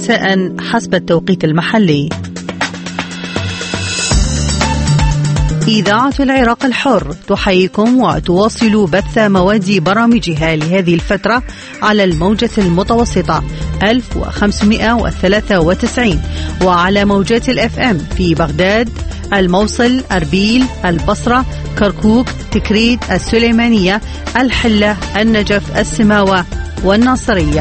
مساء حسب التوقيت المحلي. إذاعة العراق الحر تحييكم وتواصل بث مواد برامجها لهذه الفترة على الموجة المتوسطة 1593 وعلى موجات الأف أم في بغداد، الموصل، أربيل، البصرة، كركوك، تكريت، السليمانية، الحلة، النجف، السماوة والناصرية.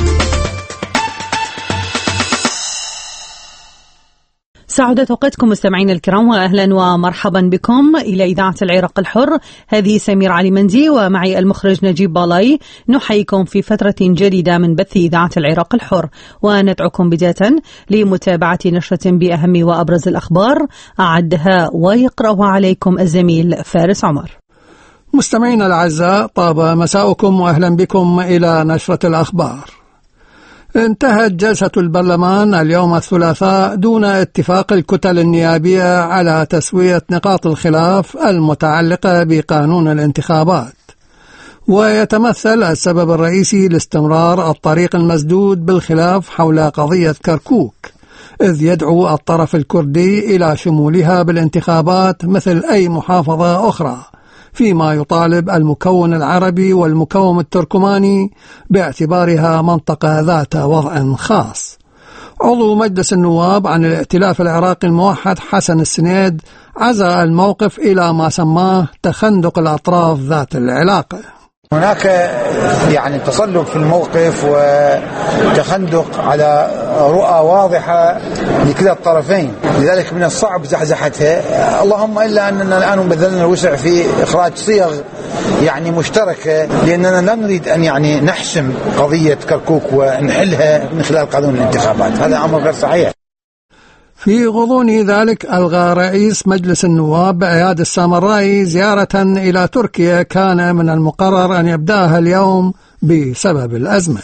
سعادة أوقاتكم مستمعين الكرام، وأهلا ومرحبا بكم إلى إذاعة العراق الحر. هذه سمير علي مندي ومعي المخرج نجيب بالاي. نحييكم في فترة جديدة من بث إذاعة العراق الحر، وندعوكم بداية لمتابعة نشرة بأهم وأبرز الأخبار أعدها ويقرأها عليكم الزميل فارس عمر. مستمعين الأعزاء، طاب مساؤكم وأهلا بكم إلى نشرة الأخبار. انتهت جلسة البرلمان اليوم الثلاثاء دون اتفاق الكتل النيابية على تسوية نقاط الخلاف المتعلقة بقانون الانتخابات، ويتمثل السبب الرئيسي لاستمرار الطريق المسدود بالخلاف حول قضية كركوك، إذ يدعو الطرف الكردي إلى شمولها بالانتخابات مثل أي محافظة أخرى، فيما يطالب المكون العربي والمكون التركماني باعتبارها منطقة ذات وضع خاص. عضو مجلس النواب عن الائتلاف العراقي الموحد حسن السنيد عزا الموقف إلى ما سماه تخندق الأطراف ذات العلاقة. هناك تصلب في الموقف وتخندق على رؤى واضحة لكلا الطرفين، لذلك من الصعب زحزحتها، اللهم إلا أننا الآن بذلنا الوسع في إخراج صيغ مشتركة، لأننا لا نريد أن نحسم قضية كركوك ونحلها من خلال قانون الانتخابات. هذا أمر غير صحيح. في غضون ذلك ألغى رئيس مجلس النواب اياد السامرائي زيارة إلى تركيا كان من المقرر أن يبدأها اليوم بسبب الأزمة.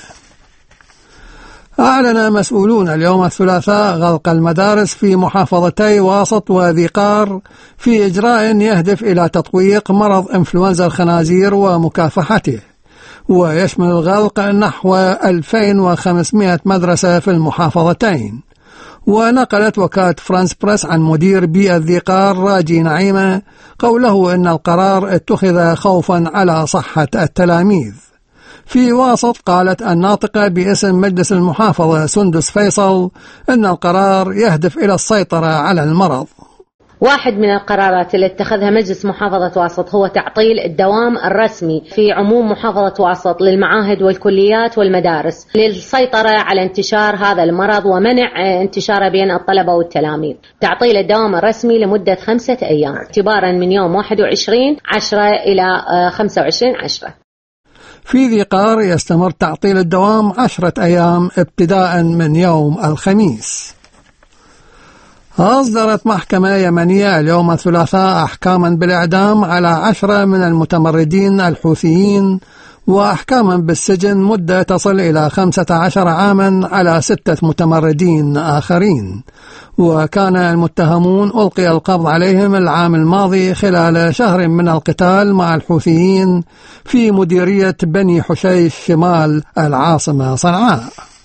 أعلن مسؤولون اليوم الثلاثاء غلق المدارس في محافظتي واسط وذي قار في إجراء يهدف إلى تطويق مرض إنفلونزا الخنازير ومكافحته، ويشمل الغلق نحو 2500 مدرسة في المحافظتين. ونقلت وكالة فرانس بريس عن مدير بيئة ذي قار راجي نعيمة قوله إن القرار اتخذ خوفا على صحة التلاميذ. في واسط قالت الناطقة باسم مجلس المحافظة سندس فيصل إن القرار يهدف إلى السيطرة على المرض. واحد من القرارات اللي اتخذها مجلس محافظة واسط هو تعطيل الدوام الرسمي في عموم محافظة واسط للمعاهد والكليات والمدارس للسيطرة على انتشار هذا المرض ومنع انتشاره بين الطلبة والتلاميذ. تعطيل الدوام الرسمي لمدة 5 أيام اعتبارا من يوم 21/10 إلى 25/10. في ذي قار يستمر تعطيل الدوام 10 أيام ابتداء من يوم الخميس. أصدرت محكمة يمنية اليوم الثلاثاء أحكاما بالإعدام على 10 من المتمردين الحوثيين، وأحكاما بالسجن مدة تصل إلى 15 عاما على 6 متمردين آخرين. وكان المتهمون ألقي القبض عليهم العام الماضي خلال شهر من القتال مع الحوثيين في مديرية بني حشيش شمال العاصمة صنعاء.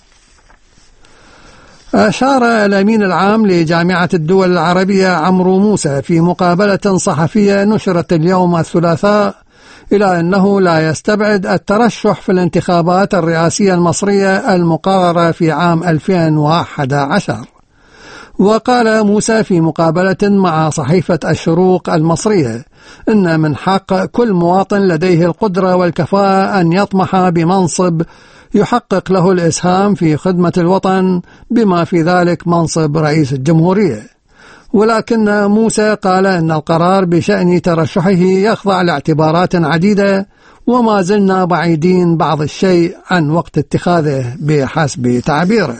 أشار الأمين العام لجامعة الدول العربية عمرو موسى في مقابلة صحفية نشرت اليوم الثلاثاء إلى أنه لا يستبعد الترشح في الانتخابات الرئاسية المصرية المقررة في عام 2011. وقال موسى في مقابلة مع صحيفة الشروق المصرية إن من حق كل مواطن لديه القدرة والكفاءة أن يطمح بمنصب يحقق له الإسهام في خدمة الوطن بما في ذلك منصب رئيس الجمهورية. ولكن موسى قال إن القرار بشأن ترشحه يخضع لاعتبارات عديدة وما زلنا بعيدين بعض الشيء عن وقت اتخاذه بحسب تعبيره.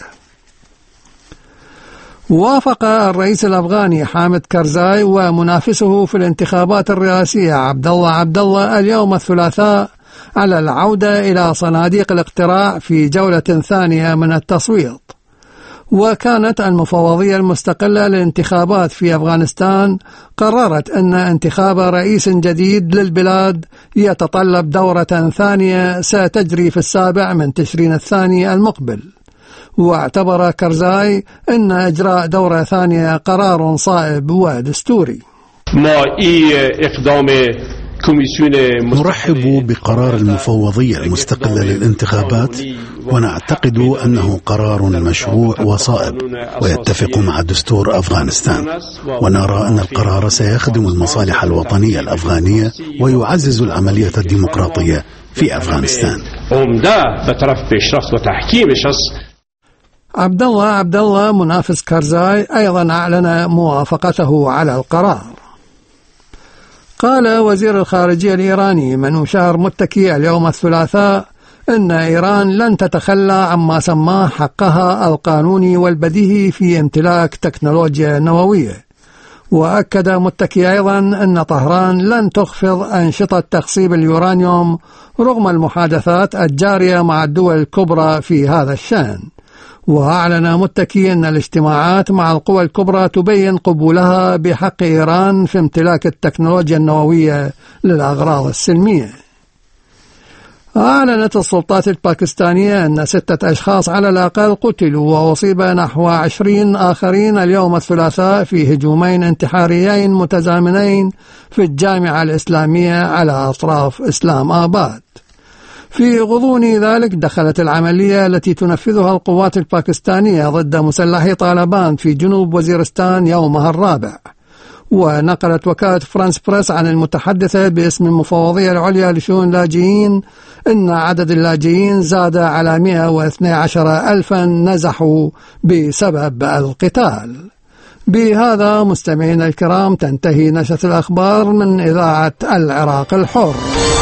وافق الرئيس الأفغاني حامد كرزاي ومنافسه في الانتخابات الرئاسية عبد الله اليوم الثلاثاء على العودة إلى صناديق الاقتراع في جولة ثانية من التصويت. وكانت المفوضية المستقلة للانتخابات في أفغانستان قررت أن انتخاب رئيس جديد للبلاد يتطلب دورة ثانية ستجري في 7 من تشرين الثاني المقبل. واعتبر كرزاي أن إجراء دورة ثانية قرار صائب ودستوري. نرحب بقرار المفوضية المستقلة للانتخابات، ونعتقد أنه قرار مشروع وصائب ويتفق مع دستور أفغانستان، ونرى أن القرار سيخدم المصالح الوطنية الأفغانية ويعزز العملية الديمقراطية في أفغانستان. عبد الله منافس كرزاي أيضا أعلن موافقته على القرار. قال وزير الخارجية الإيراني منوشار متكي اليوم الثلاثاء أن إيران لن تتخلى عما سماه حقها القانوني والبديهي في امتلاك تكنولوجيا نووية. وأكد متكي أيضا أن طهران لن تخفض أنشطة تخصيب اليورانيوم رغم المحادثات الجارية مع الدول الكبرى في هذا الشأن. وأعلن متكي أن الاجتماعات مع القوى الكبرى تبين قبولها بحق إيران في امتلاك التكنولوجيا النووية للأغراض السلمية. أعلنت السلطات الباكستانية أن 6 أشخاص على الأقل قتلوا وأصيب نحو 20 آخرين اليوم الثلاثاء في هجومين انتحاريين متزامنين في الجامعة الإسلامية على أطراف إسلام آباد. في غضون ذلك دخلت العملية التي تنفذها القوات الباكستانية ضد مسلحي طالبان في جنوب وزيرستان يومها الرابع. ونقلت وكالة فرانس بريس عن المتحدثة باسم المفوضية العليا لشؤون اللاجئين أن عدد اللاجئين زاد على 112,000 نزحوا بسبب القتال. بهذا مستمعينا الكرام تنتهي نشرة الأخبار من إذاعة العراق الحر.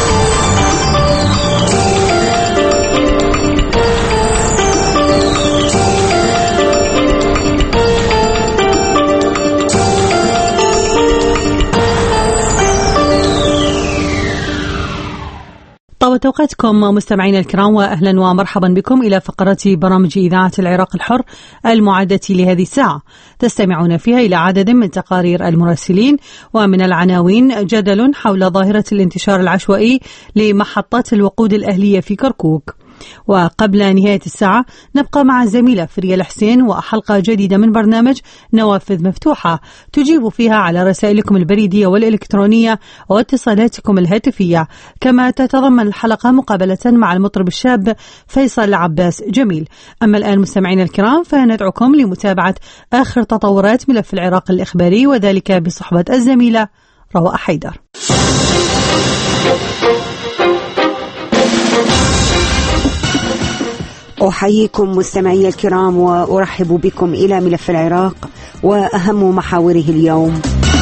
طابت أوقاتكم مستمعينا الكرام، وأهلا ومرحبا بكم إلى فقرة برامج إذاعة العراق الحر المعدة لهذه الساعة. تستمعون فيها إلى عدد من تقارير المراسلين ومن العناوين: جدل حول ظاهرة الانتشار العشوائي لمحطات الوقود الأهلية في كركوك. وقبل نهاية الساعة نبقى مع الزميلة فريا الحسين وحلقة جديدة من برنامج نوافذ مفتوحة تجيب فيها على رسائلكم البريدية والإلكترونية واتصالاتكم الهاتفية. كما تتضمن الحلقة مقابلة مع المطرب الشاب فيصل عباس جميل. أما الآن مستمعين الكرام فندعوكم لمتابعة آخر تطورات ملف العراق الإخباري، وذلك بصحبة الزميلة رواء حيدر. أحييكم مستمعي الكرام وأرحب بكم إلى ملف العراق وأهم محاوره اليوم.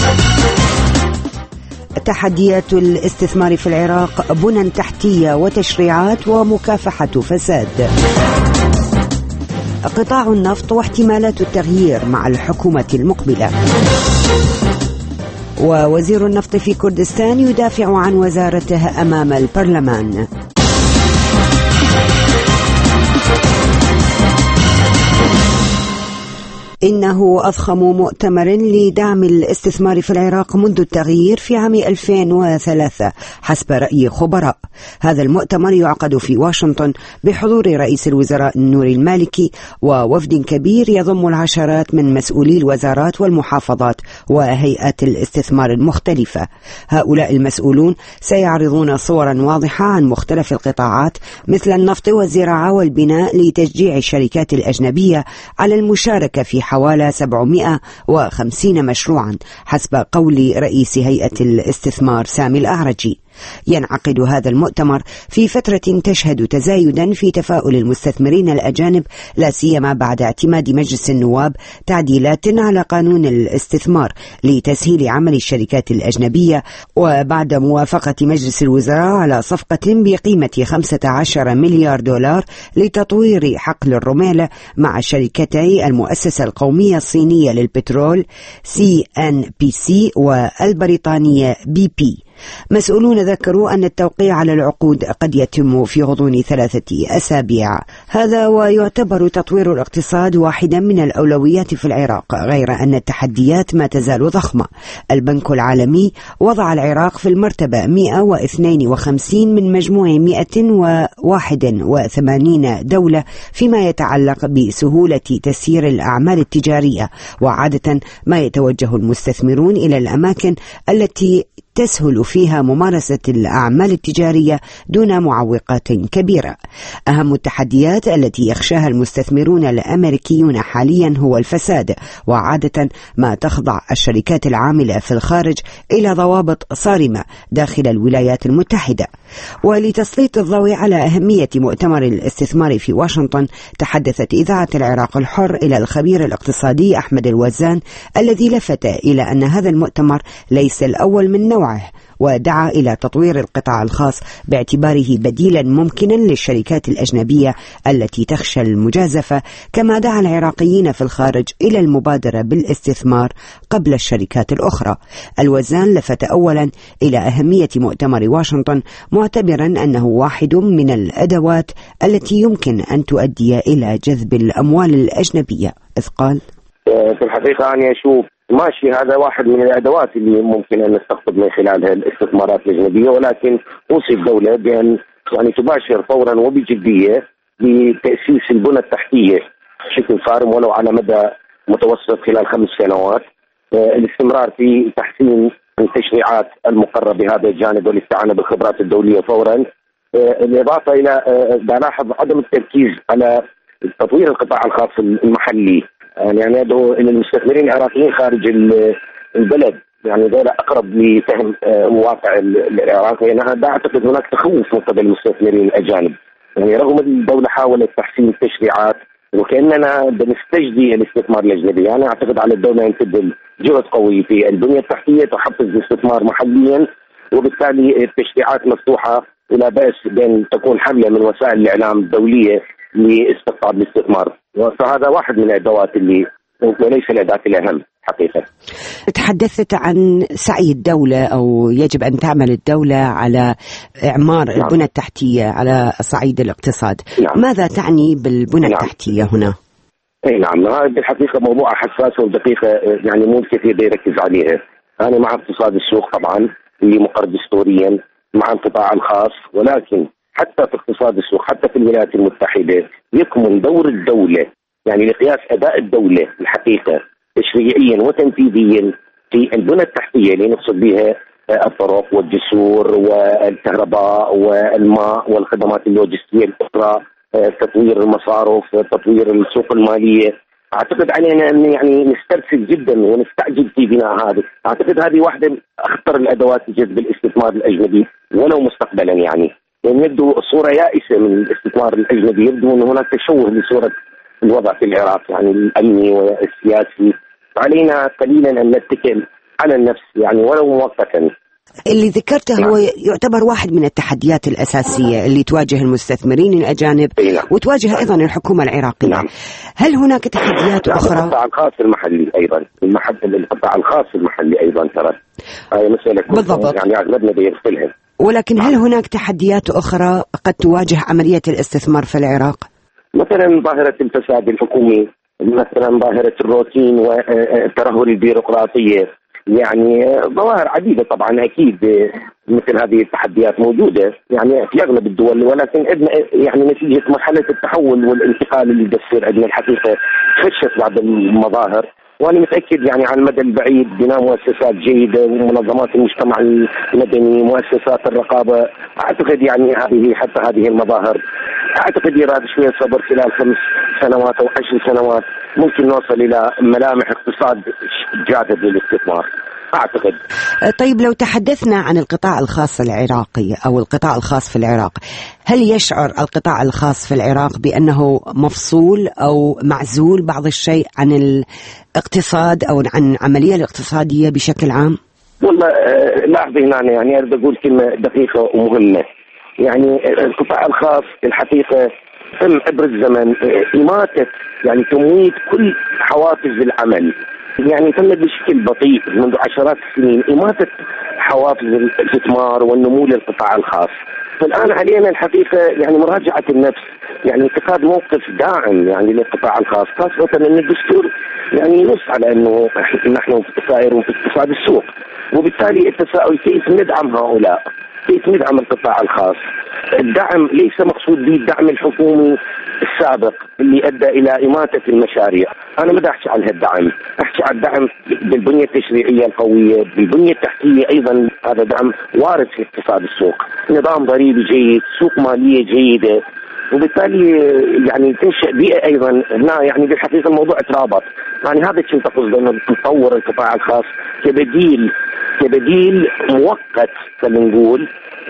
تحديات الاستثمار في العراق: بنى تحتية وتشريعات ومكافحة فساد. قطاع النفط واحتمالات التغيير مع الحكومة المقبلة. ووزير النفط في كردستان يدافع عن وزارته أمام البرلمان. إنه أضخم مؤتمر لدعم الاستثمار في العراق منذ التغيير في عام 2003 حسب رأي خبراء. هذا المؤتمر يعقد في واشنطن بحضور رئيس الوزراء نوري المالكي ووفد كبير يضم العشرات من مسؤولي الوزارات والمحافظات وهيئات الاستثمار المختلفة. هؤلاء المسؤولون سيعرضون صورا واضحة عن مختلف القطاعات مثل النفط والزراعة والبناء لتشجيع الشركات الأجنبية على المشاركة في حوالي 750 مشروعا حسب قول رئيس هيئة الاستثمار سامي الأعرجي. ينعقد هذا المؤتمر في فترة تشهد تزايدا في تفاؤل المستثمرين الأجانب، لا سيما بعد اعتماد مجلس النواب تعديلات على قانون الاستثمار لتسهيل عمل الشركات الأجنبية، وبعد موافقة مجلس الوزراء على صفقة بقيمة 15 مليار دولار لتطوير حقل الرميلة مع شركتي المؤسسة القومية الصينية للبترول CNPC والبريطانية BP. مسؤولون ذكروا أن التوقيع على العقود قد يتم في غضون 3 أسابيع. هذا ويعتبر تطوير الاقتصاد واحدا من الأولويات في العراق، غير أن التحديات ما تزال ضخمة. البنك العالمي وضع العراق في المرتبة 152 من مجموع 181 دولة فيما يتعلق بسهولة تسيير الأعمال التجارية، وعادة ما يتوجه المستثمرون إلى الأماكن التي تسهل فيها ممارسة الأعمال التجارية دون معوقات كبيرة. أهم التحديات التي يخشاها المستثمرون الأمريكيون حاليا هو الفساد، وعادة ما تخضع الشركات العاملة في الخارج إلى ضوابط صارمة داخل الولايات المتحدة. ولتسليط الضوء على أهمية مؤتمر الاستثمار في واشنطن، تحدثت إذاعة العراق الحر إلى الخبير الاقتصادي أحمد الوزان، الذي لفت إلى أن هذا المؤتمر ليس الأول من نوعه، ودعا إلى تطوير القطاع الخاص باعتباره بديلا ممكنا للشركات الأجنبية التي تخشى المجازفة، كما دعا العراقيين في الخارج إلى المبادرة بالاستثمار قبل الشركات الأخرى. الوزان لفت أولا إلى أهمية مؤتمر واشنطن، معتبرا أنه واحد من الأدوات التي يمكن أن تؤدي إلى جذب الأموال الأجنبية، إذ قال: في الحقيقة أنا أشوف ماشي هذا واحد من الأدوات اللي ممكن أن نستقطب من خلالها الاستثمارات الأجنبية، ولكن أوصي الدولة بأن يعني تباشر فورا وبجدية بتأسيس البنى التحتية بشكل صارم ولو على مدى متوسط خلال 5 سنوات، الاستمرار في تحسين التشريعات المقرة بهذا الجانب والاستعانة بالخبرات الدولية فورا، بالإضافة إلى بلاحظ عدم التركيز على تطوير القطاع الخاص المحلي. يعني أدعو إلى المستثمرين العراقيين خارج البلد، يعني دولة أقرب لفهم واقع العراق، لأن أعتقد هناك تخوف من قبل المستثمرين الأجانب. يعني رغم الدولة حاولت تحسين التشريعات وكأننا بنستجدي الاستثمار الأجنبي، أنا أعتقد على الدولة أن تبذل جهد قوي في البنية التحتية تحفز الاستثمار محليا، وبالتالي التشريعات مفتوحة ولا بأس بأن تكون حملة من وسائل الإعلام الدولية لاستقطاب الاستثمار. فهذا واحد من الأدوات اللي وليس الأداة الأهم حقيقة. تحدثت عن سعي الدولة أو يجب أن تعمل الدولة على إعمار البنى التحتية على صعيد الاقتصاد. ماذا تعني بالبنى التحتية هنا؟ أي نعم، هذا بالحقيقة موضوع حساس ودقيقة، يعني مو الكثير بيركز عليها. أنا مع اقتصاد السوق طبعا اللي مقر دستوريا، مع القطاع الخاص، ولكن حتى في اقتصاد السوق حتى في الولايات المتحدة يكمن دور الدولة، يعني لقياس أداء الدولة الحقيقة تشريعيا وتنفيذيا في البنى التحتية اللي نقصد بها الطرق والجسور والكهرباء والماء والخدمات اللوجستية الأخرى، تطوير المصارف، تطوير السوق المالية. أعتقد علينا أن يعني نسترسل جدا ونستعجل في بناء هذا. أعتقد هذه واحدة من أخطر الأدوات لجذب الاستثمار الأجنبي ولو مستقبلا، يعني يبدو صورة يائسة من الاستثمار الأجنبي، يبدو أن هناك تشوه لصورة الوضع في العراق يعني الأمني والسياسي. علينا قليلا أن نتكل على النفس يعني ولو مؤقتا. اللي ذكرته هو يعتبر واحد من التحديات الأساسية اللي تواجه المستثمرين الأجانب وتواجه أيضا الحكومة العراقية. هل هناك تحديات أخرى؟ القطاع الخاص المحلي أيضا، القطاع الخاص المحلي أيضا ترى هاي مسألة بالضبط، يعني أغلبنا بيغفلها. ولكن هل هناك تحديات أخرى قد تواجه عملية الاستثمار في العراق؟ مثلا ظاهرة الفساد الحكومي، مثلا ظاهرة الروتين والترهل البيروقراطية، يعني ظواهر عديدة طبعا أكيد مثل هذه التحديات موجودة يعني في أغلب الدول، ولكن يعني نتيجة مرحلة التحول والانتقال اللي بتصير عندنا الحقيقة خشت بعض المظاهر، وأنا متأكد يعني على المدى البعيد بناء مؤسسات جيدة ومنظمات المجتمع المدني، مؤسسات الرقابة، أعتقد يعني حتى هذه المظاهر أعتقد يراد شوية صبر خلال 5 سنوات أو 10 سنوات ممكن نوصل إلى ملامح اقتصاد جاذب للاستثمار أعتقد. طيب لو تحدثنا عن القطاع الخاص العراقي أو القطاع الخاص في العراق، هل يشعر القطاع الخاص في العراق بأنه مفصول أو معزول بعض الشيء عن الاقتصاد أو عن العملية الاقتصادية بشكل عام؟ والله لاحظ هنا يعني أريد أقول كلمة دقيقة ومهمة، يعني القطاع الخاص الحقيقة تم عبر الزمن إماتة يعني تمويت كل حوافز العمل يعني تمت بشكل بطيء منذ عشرات السنين إماتة حوافز الاستثمار والنمو للقطاع الخاص. فالآن علينا الحقيقة يعني مراجعة النفس، يعني اتخاذ موقف داعم يعني للقطاع الخاص، خاصة أن الدستور يعني ينص على أنه نحن سائرون في اقتصاد السوق، وبالتالي التساؤل كيف ندعم هؤلاء، كيف ندعم القطاع الخاص. الدعم ليس مقصود به الدعم الحكومي السابق اللي أدى إلى إماتة المشاريع. أنا ما أحكي عن هالدعم، أحكي عن الدعم بالبنية التشريعية القوية، بالبنية التحتية أيضا. هذا دعم وارد في اقتصاد السوق، نظام ضريبي جيد، سوق مالية جيدة، وبالتالي يعني تنشئ بيئة أيضا هنا. يعني بالحقيقة الموضوع ترابط، يعني هذا الشيء تقصد أنه نطور القطاع الخاص كبديل مؤقت خلينا نقول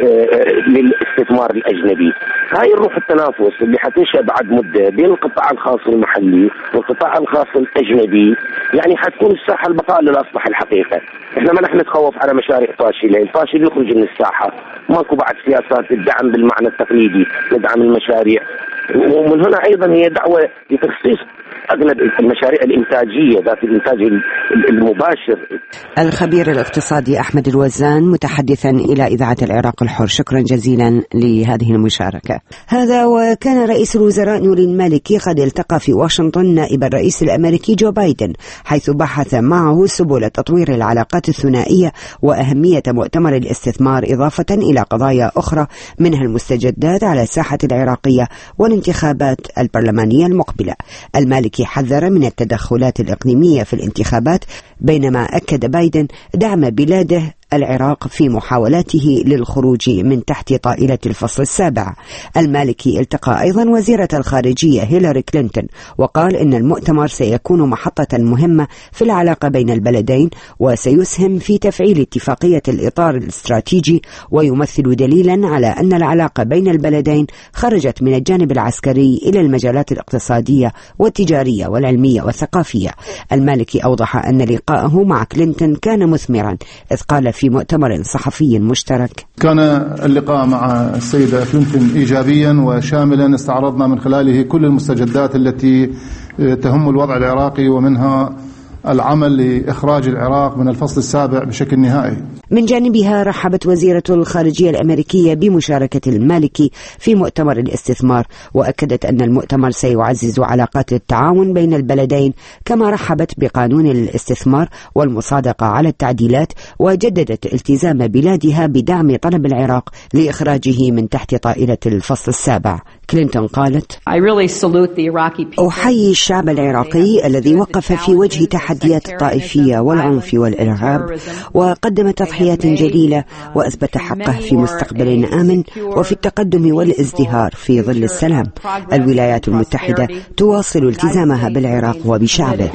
للاستثمار الأجنبي. هاي الروح التنافس اللي حتنشأ بعد مدة بين القطاع الخاص المحلي والقطاع الخاص الأجنبي، يعني حتكون الساحة البقاء للأصلح الحقيقة. احنا ما نحن نتخوف على مشاريع فاشلة، الفاشل يخرج من الساحة. ماكو بعد سياسات الدعم بالمعنى التقليدي، ندعم المشاريع. ومن هنا أيضا هي دعوة لتخصيص أغلب المشاريع الإنتاجية ذات الإنتاج المباشر. الخبير الاقتصادي أحمد الوزان متحدثا إلى إذاعة العراق الحر، شكرا جزيلا لهذه المشاركة. هذا وكان رئيس الوزراء نوري المالكي قد التقى في واشنطن نائب الرئيس الأمريكي جو بايدن، حيث بحث معه سبل تطوير العلاقات الثنائية وأهمية مؤتمر الاستثمار، إضافة إلى قضايا أخرى منها المستجدات على الساحة العراقية والانتخابات البرلمانية المقبلة. المالكي حذر من التدخلات الإقليمية في الانتخابات، بينما أكد بايدن دعم بلاده العراق في محاولاته للخروج من تحت طائلة الفصل السابع. المالكي التقى أيضا وزيرة الخارجية هيلاري كلينتون، وقال إن المؤتمر سيكون محطة مهمة في العلاقة بين البلدين، وسيسهم في تفعيل اتفاقية الإطار الاستراتيجي، ويمثل دليلا على أن العلاقة بين البلدين خرجت من الجانب العسكري إلى المجالات الاقتصادية والتجارية والعلمية والثقافية. المالكي أوضح أن لقاءه مع كلينتون كان مثمرا، إذ قال في مؤتمر صحفي مشترك: كان اللقاء مع السيدة كلينتون إيجابيا وشاملا، استعرضنا من خلاله كل المستجدات التي تهم الوضع العراقي، ومنها العمل لإخراج العراق من الفصل السابع بشكل نهائي. من جانبها رحبت وزيرة الخارجية الأمريكية بمشاركة المالكي في مؤتمر الاستثمار، وأكدت أن المؤتمر سيعزز علاقات التعاون بين البلدين، كما رحبت بقانون الاستثمار والمصادقة على التعديلات، وجددت التزام بلادها بدعم طلب العراق لإخراجه من تحت طائلة الفصل السابع. كلينتون قالت: أحيي الشعب العراقي الذي وقف في وجه تحديات الطائفية والعنف والإرهاب، وقدم تضحيات جليلة، وأثبت حقه في مستقبل آمن وفي التقدم والازدهار في ظل السلام. الولايات المتحدة تواصل التزامها بالعراق وبشعبه.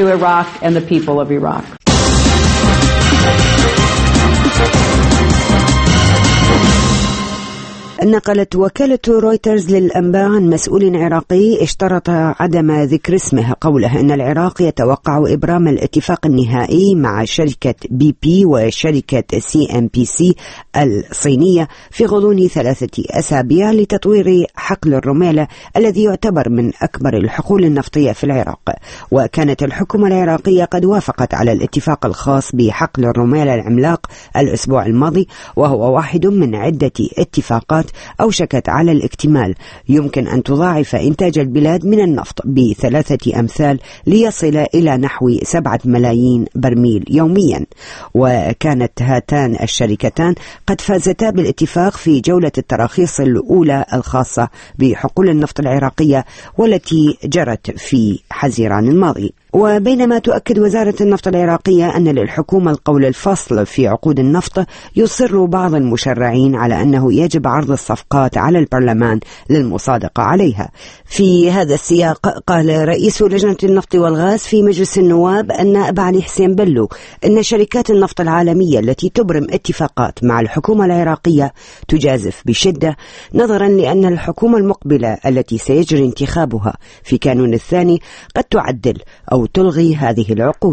نقلت وكالة رويترز للأنباء عن مسؤول عراقي اشترط عدم ذكر اسمه قوله أن العراق يتوقع إبرام الاتفاق النهائي مع شركة بي بي وشركة CNPC الصينية في غضون 3 أسابيع لتطوير حقل الرميلة الذي يعتبر من أكبر الحقول النفطية في العراق. وكانت الحكومة العراقية قد وافقت على الاتفاق الخاص بحقل الرميلة العملاق الأسبوع الماضي، وهو واحد من عدة اتفاقات أوشكت على الاكتمال يمكن أن تضاعف إنتاج البلاد من النفط ب3 أمثال ليصل إلى نحو 7 ملايين برميل يوميا. وكانت هاتان الشركتان قد فازتا بالاتفاق في جولة التراخيص الأولى الخاصة بحقول النفط العراقية والتي جرت في حزيران الماضي. وبينما تؤكد وزارة النفط العراقية أن للحكومة القول الفصل في عقود النفط، يصر بعض المشرعين على أنه يجب عرض الصفقات على البرلمان للمصادقة عليها. في هذا السياق قال رئيس لجنة النفط والغاز في مجلس النواب النائب علي حسين بلو أن شركات النفط العالمية التي تبرم اتفاقات مع الحكومة العراقية تجازف بشدة، نظرا لأن الحكومة المقبلة التي سيجري انتخابها في كانون الثاني قد تعدل أو تلغي هذه العقود.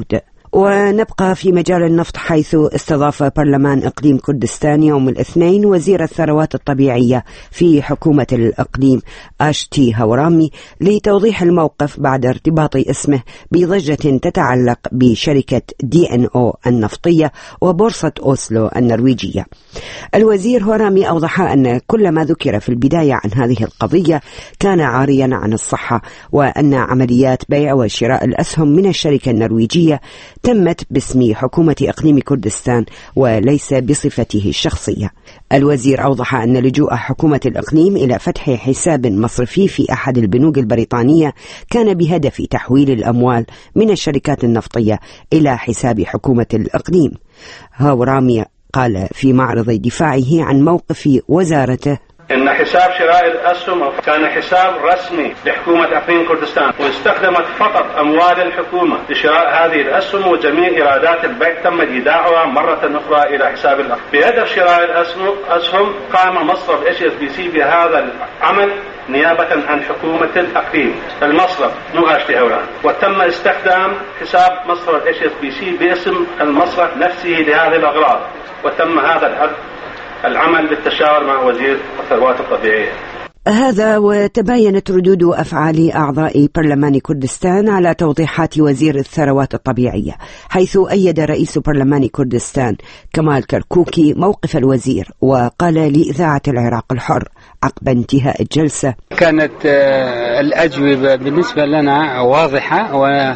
ونبقى في مجال النفط، حيث استضاف برلمان إقليم كردستان يوم الاثنين وزير الثروات الطبيعية في حكومة الإقليم آشتي هورامي لتوضيح الموقف بعد ارتباط اسمه بضجة تتعلق بشركة DNO النفطية وبورصة أوسلو النرويجية. الوزير هورامي أوضح أن كل ما ذكر في البداية عن هذه القضية كان عاريا عن الصحة، وأن عمليات بيع وشراء الأسهم من الشركة النرويجية تمت باسم حكومة إقليم كردستان وليس بصفته الشخصية. الوزير أوضح أن لجوء حكومة الإقليم إلى فتح حساب مصرفي في أحد البنوك البريطانية كان بهدف تحويل الأموال من الشركات النفطية إلى حساب حكومة الإقليم. هورامي قال في معرض دفاعه عن موقف وزارته: إن حساب شراء الأسهم كان حساب رسمي لحكومة إقليم كردستان، واستخدمت فقط أموال الحكومة لشراء هذه الأسهم، وجميع إيرادات البيع تم إيداعها مرة أخرى إلى حساب الأقليم. بهدف شراء الأسهم قام مصرف HSBC بهذا العمل نيابة عن حكومة الإقليم. المصرف مو آشتي هورامي، وتم استخدام حساب مصرف HSBC باسم المصرف نفسه لهذه الأغراض، وتم هذا العمل بالتشاور مع وزير الثروات الطبيعية. هذا وتباينت ردود أفعال أعضاء برلمان كردستان على توضيحات وزير الثروات الطبيعية، حيث أيد رئيس برلمان كردستان كمال كركوكي موقف الوزير، وقال لإذاعة العراق الحر عقب انتهاء الجلسة: كانت الأجوبة بالنسبة لنا واضحة،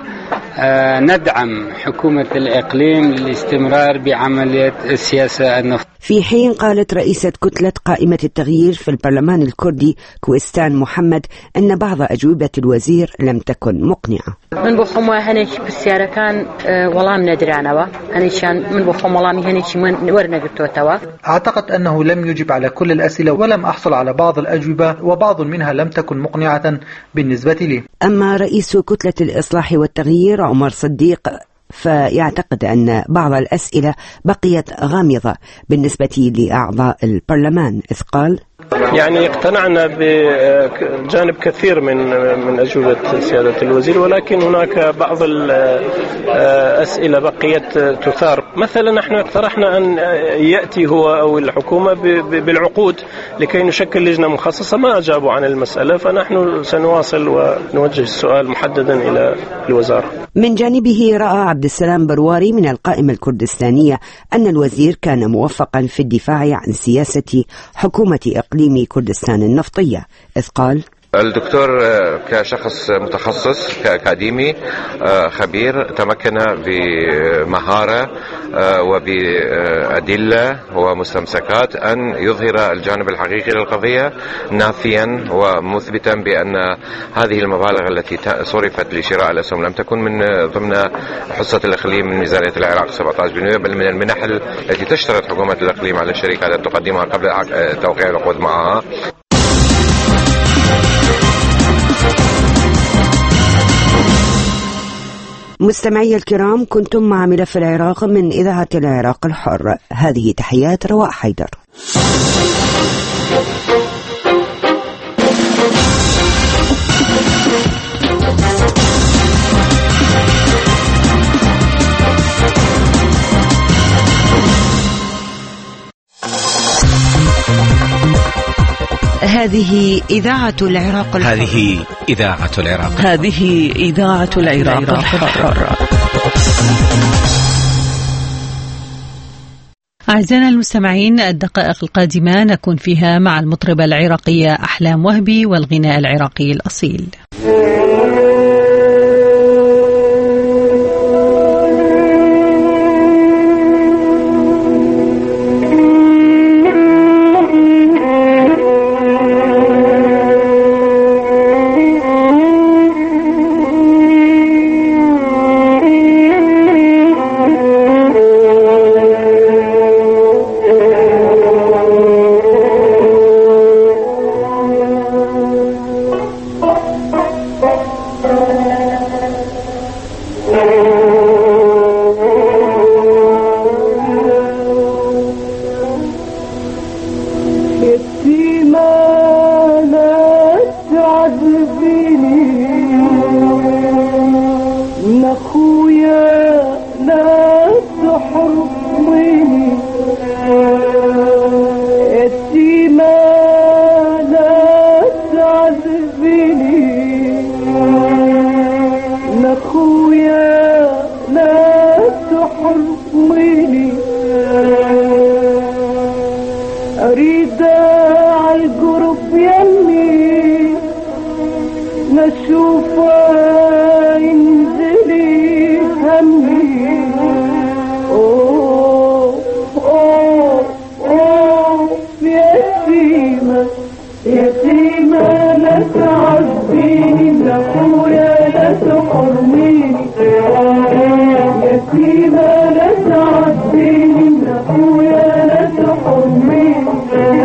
وندعم حكومة الإقليم للاستمرار بعملية السياسة النفط. في حين قالت رئيسة كتلة قائمة التغيير في البرلمان الكردي كويستان محمد أن بعض أجوبة الوزير لم تكن مقنعة. من بخوم هنيش بالسيارة كان والله ندري عنها هنيشان من بخوم والله هنيش من ورنا قلتوتوا. أعتقد أنه لم يجب على كل الأسئلة، ولم أحصل على بعض الأجوبة، وبعض منها لم تكن مقنعة بالنسبة لي. أما رئيس كتلة الإصلاح والتغيير عمر صديق فيعتقد أن بعض الأسئلة بقيت غامضة بالنسبة لأعضاء البرلمان، إذ قال: يعني اقتنعنا بجانب كثير من أجوبة سيادة الوزير، ولكن هناك بعض الأسئلة بقيت تثار. مثلا نحن اقترحنا أن يأتي هو أو الحكومة بالعقود لكي نشكل لجنة مخصصة، ما أجابوا عن المسألة، فنحن سنواصل ونوجه السؤال محددا إلى الوزارة. من جانبه رأى عبد السلام برواري من القائمة الكردستانية أن الوزير كان موفقا في الدفاع عن سياسة حكومة إقليم كردستان النفطية، إذ قال: الدكتور كشخص متخصص كأكاديمي خبير تمكن بمهارة وبأدلة ومستمسكات أن يظهر الجانب الحقيقي للقضية، نافيا ومثبتا بأن هذه المبالغ التي صرفت لشراء الأسهم لم تكن من ضمن حصة الإقليم من ميزانية العراق 17%، بل من المنح التي تشترط حكومة الإقليم على الشركات أن تقدمها قبل توقيع العقود معها. مستمعي الكرام، كنتم مع ملف العراق من إذاعة العراق الحر. هذه تحيات رواء حيدر. هذه إذاعة العراق الحر. هذه إذاعة العراق. هذه إذاعة العراق الحر. أعزائنا المستمعين، الدقائق القادمة نكون فيها مع المطربة العراقية أحلام وهبي والغناء العراقي الأصيل. أخويا لا تحرميني، أريد عالقرب يمي نشوفها ينزلي همي. أوه أوه أوه يتيمة يتيمة لا تعذبيني، أخويا لا تحرميني، يتيمة لا تعذبيني، أخويا لا تحرميني.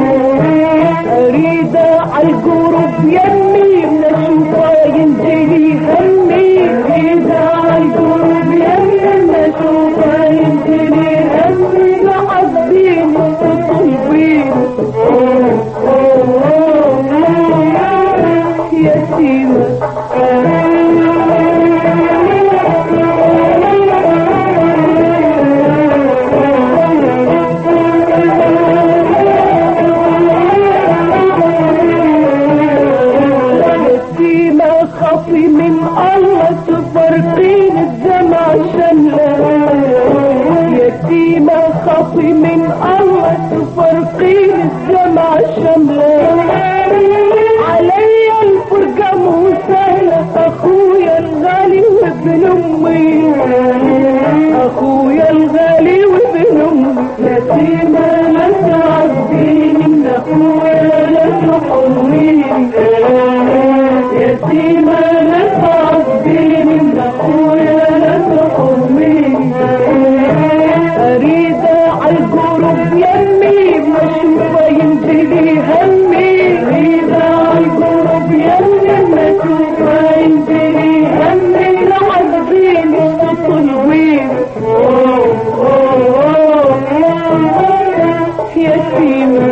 أريد عالقرب يمي نشوفها ينزلي همي، أريد عالقرب يمي نشوفها ينزلي همي، لعذبيني وتطلبيني يتيمة. يتيمة خطي من الله تفرقين الدمع شملة، يتيمة خطي من الله تفرقين الدمع شملة، علي الفرقة مو سهلة، أخويا الغالي وابن أمي، أخويا الغالي وابن أمي. يتيمة لا تعذبيني، أخويا لا تحرميني، يتيمة لا تعذبيني، أخويا لا تحرميني. أريد عالقرب يمي نشوفها ينزلي همي، أريد عالقرب يمي نشوفها ينزلي همي، لعذبيني وتطلبيني يتيمة.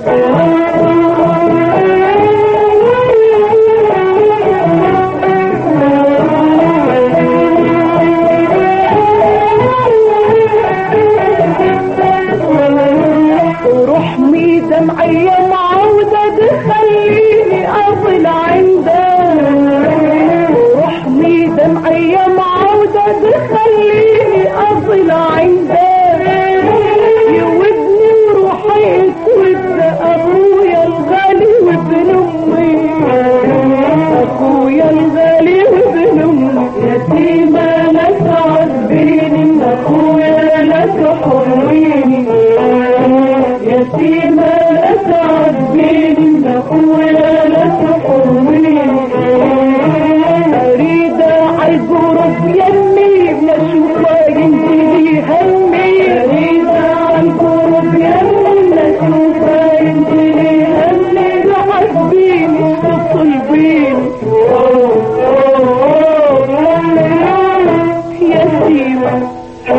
رحمي دمعي معودة تخليني أصل عندها، رحمي دمعي معودة تخليني أصل عندها، يودني وروحي اسود، أخويا الغالي وابن أمي، أخويا الغالي وابن أمي. يتيمة لا تعذبيني، أخويا لا تحرميني، يتيمة لا تعذبيني، أخويا لا تحرميني. أريد عالقرب يمي نشوفها ينزلي همي، أريد عالقرب يمي نشوفها ينزلي همي، لعذبيني وتطلبيني يتيمة.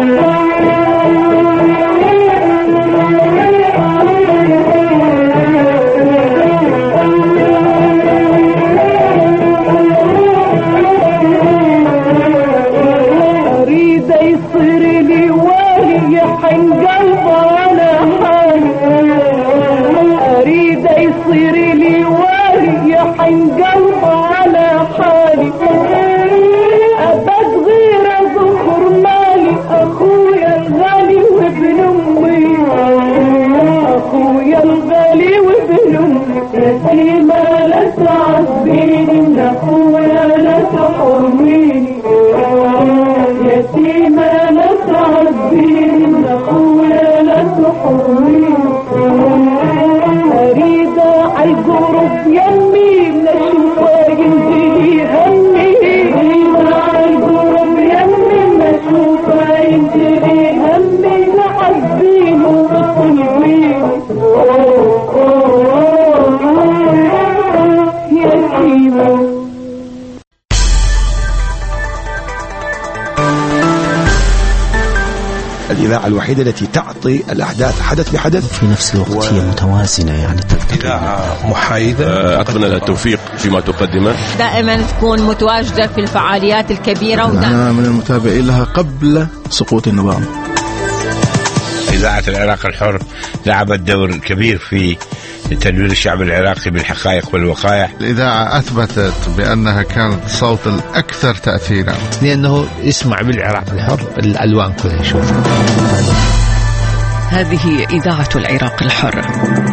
أريد يصير لي والي يحن قلبه على حالي، أريد يصير لي والي يحن قلبه على حالي، أبد غير ذخر مالي، أخويا الغالي وابن أمي، أخويا الغالي وابن أمي. يتيمة لا تعذبيني، أخويا لا تحرميني، يتيمة لا تعذبيني، أخويا لا تحرميني. أريد عالقرب يمي نشوفها ينزلي همي، أريد عالقرب يمي نشوفها ينزلي همي، لعذبيني وتطلبيني يتيمة. الإذاعة الوحيدة التي تعطي الأحداث حدث بحدث في نفس الوقت هي متوازنة، يعني إذاعة محايدة. أتمنى لها التوفيق فيما تقدمه، دائما تكون متواجدة في الفعاليات الكبيرة، أنا من المتابعين لها قبل سقوط النظام. إذاعة العراق الحر لعبت دور كبير في تنوير الشعب العراقي بالحقائق والوقائع. الإذاعة أثبتت بأنها كانت صوت الأكثر تأثيرا، لأنه يسمع بالعراق الحر الألوان كلها يشوف. هذه إذاعة العراق الحر.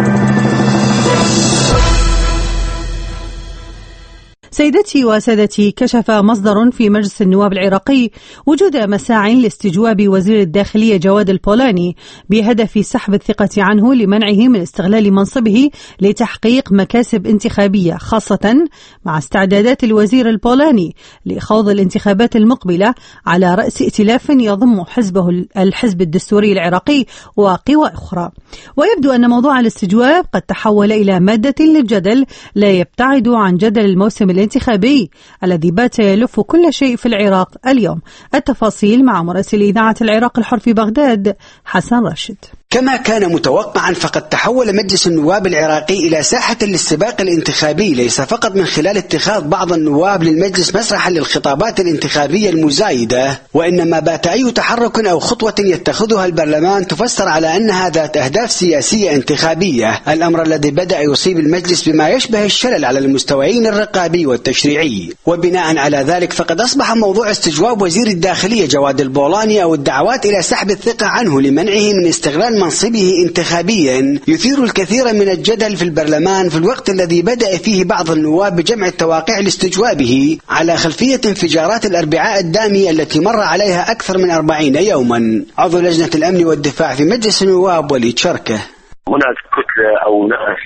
سيدتي وسادتي، كشف مصدر في مجلس النواب العراقي وجود مساع لاستجواب وزير الداخلية جواد البولاني بهدف سحب الثقة عنه لمنعه من استغلال منصبه لتحقيق مكاسب انتخابية، خاصة مع استعدادات الوزير البولاني لخوض الانتخابات المقبلة على رأس ائتلاف يضم حزبه الحزب الدستوري العراقي وقوى أخرى. ويبدو أن موضوع الاستجواب قد تحول إلى مادة للجدل لا يبتعد عن جدل الموسم الانتخابي الذي بات يلف كل شيء في العراق اليوم. التفاصيل مع مراسل إذاعة العراق الحر في بغداد حسن راشد. كما كان متوقعا، فقد تحول مجلس النواب العراقي إلى ساحة للسباق الانتخابي، ليس فقط من خلال اتخاذ بعض النواب للمجلس مسرحا للخطابات الانتخابية المزايدة، وإنما بات أي تحرك أو خطوة يتخذها البرلمان تفسر على أنها ذات أهداف سياسية انتخابية، الأمر الذي بدأ يصيب المجلس بما يشبه الشلل على المستويين الرقابي والتشريعي. وبناء على ذلك فقد أصبح موضوع استجواب وزير الداخلية جواد البولاني أو الدعوات إلى سحب الثقة عنه لمنعه من استغلال منصبه انتخابيا يثير الكثير من الجدل في البرلمان، في الوقت الذي بدأ فيه بعض النواب بجمع التواقيع لاستجوابه على خلفية انفجارات الأربعاء الدامي التي مر عليها أكثر من 40 يوما. عضو لجنة الأمن والدفاع في مجلس النواب وليد شركة: هناك كتلة أو ناس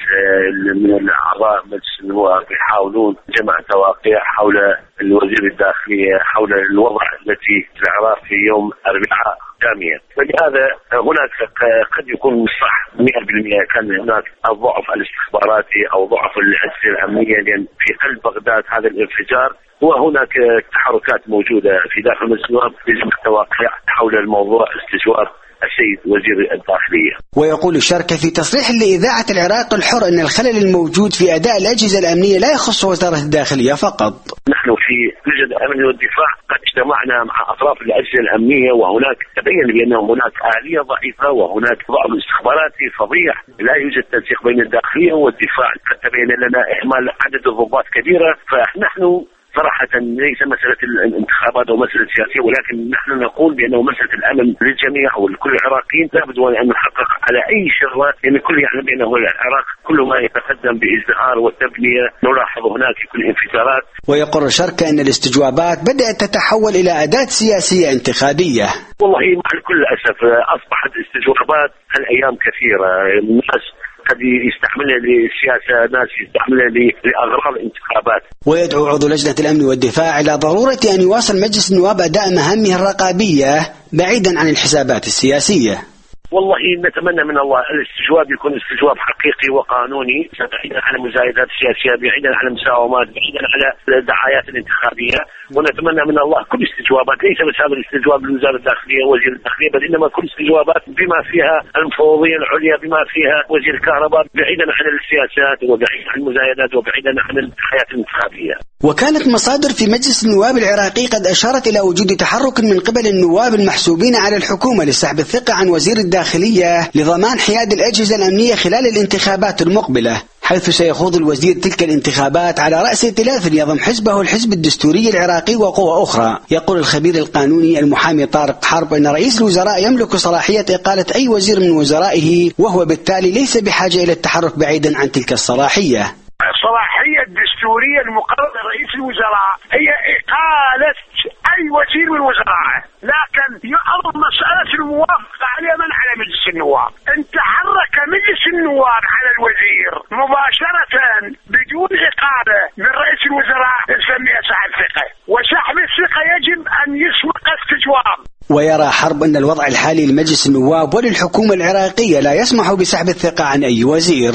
من الأعضاء مجلس النواب يحاولون جمع تواقيع حول الوزير الداخلية، حول الوضع التي في العراق في يوم أربعاء دامية. فلهذا هناك قد يكون صح 100% كان هناك الضعف الاستخباراتي أو ضعف الأجهزة الأمنية، لأن في قلب بغداد هذا الانفجار، وهناك تحركات موجودة في داخل مجلس النواب لجمع تواقيع حول الموضوع استجواب السيد وزير الداخلية. ويقول الشركة في تصريح لإذاعة العراق الحر أن الخلل الموجود في أداء الأجهزة الأمنية لا يخص وزارة الداخلية فقط. نحن في لجنة الأمن والدفاع قد اجتمعنا مع أطراف الأجهزة الأمنية، وهناك تبين بأن هناك آلية ضعيفة وهناك ضعف استخباراتي فظيع، لا يوجد تنسيق بين الداخلية والدفاع، قد تبين لنا إهمال عدد الضباط كبيرة. فنحن صراحة ليس مسألة الانتخابات أو مسألة سياسية، ولكن نحن نقول بأنه مسألة الأمن للجميع ولكل العراقيين لابد أن نحقق على أي شغلة، لأن الكل يعلم بأنه العراق كل ما يتقدم بازدهار والتبنية نلاحظ هناك كل انفجارات. ويقر الشركة أن الاستجوابات بدأت تتحول إلى أداة سياسية انتخابية. والله مع كل أسف أصبحت استجوابات الأيام كثيرة، الناس قد يستعملها للسياسة، ناس يستعملها لأغراض الانتخابات. ويدعو عضو لجنة الأمن والدفاع إلى ضرورة أن يواصل مجلس النواب أداء مهامه الرقابية بعيدا عن الحسابات السياسية. والله نتمنى من الله الاستجواب يكون استجواب حقيقي وقانوني، بعيدا عن المزايدات السياسية، بعيدا عن المساومات، بعيدا عن الدعايات الانتخابية. ونتمنى من الله كل استجوابات، ليس بس هذا الاستجواب لوزارة الداخلية ووزير الداخلية، بل إنما كل استجوابات بما فيها المفوضية العليا، بما فيها وزير الكهرباء، بعيدا عن السياسات وبعيدا عن المزايدات وبعيدا عن الحياة الانتخابية. وكانت مصادر في مجلس النواب العراقي قد أشارت إلى وجود تحرك من قبل النواب المحسوبين على الحكومة لسحب الثقة عن وزير الداخلية لضمان حياد الأجهزة الأمنية خلال الانتخابات المقبلة، حيث سيخوض الوزير تلك الانتخابات على رأس ائتلاف يضم حزبه الحزب الدستوري العراقي وقوى أخرى. يقول الخبير القانوني المحامي طارق حرب أن رئيس الوزراء يملك صلاحية إقالة أي وزير من وزرائه، وهو بالتالي ليس بحاجة إلى التحرك بعيدا عن تلك الصلاحية. الصلاحية الدستورية المقررة لرئيس الوزراء هي إقالة أي وزير من وزرائه، لكن يعرض مسألة الموافقة على من على مجلس النواب. إن تحرك مجلس النواب على الوزير مباشرة بدون إقالة من رئيس الوزراء نسميها سحب الثقة، وسحب الثقة يجب أن يسبق استجواب. ويرى حرب أن الوضع الحالي لمجلس النواب وللحكومة العراقية لا يسمح بسحب الثقة عن أي وزير.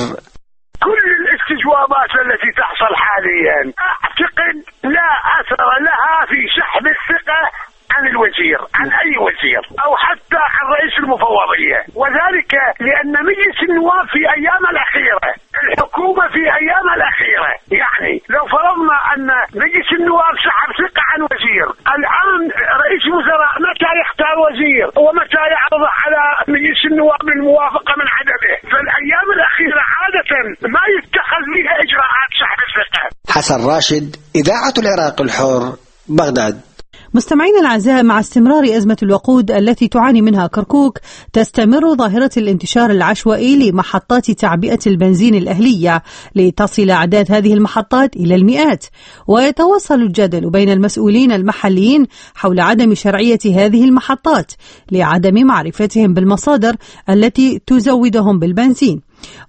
كل الاستجوابات التي تحصل حاليا أعتقد لا أثر لها في سحب الثقة عن الوزير، عن أي وزير، أو حتى عن رئيس المفوضية، وذلك لأن مجلس النواب في أيام الأخيرة، الحكومة في أيام الأخيرة، يعني لو فرضنا أن مجلس النواب سحب ثقة عن وزير، الآن رئيس الوزراء متى يختار وزير ومتى يعرضه على مجلس النواب الموافقة من عدمه. فالأيام الأخيرة عادة ما يتخذ بها إجراءات سحب الثقة. حسن راشد، إذاعة العراق الحر، بغداد. مستمعينا الأعزاء، مع استمرار أزمة الوقود التي تعاني منها كركوك، تستمر ظاهرة الانتشار العشوائي لمحطات تعبئة البنزين الأهلية لتصل أعداد هذه المحطات إلى المئات، ويتواصل الجدل بين المسؤولين المحليين حول عدم شرعية هذه المحطات لعدم معرفتهم بالمصادر التي تزودهم بالبنزين.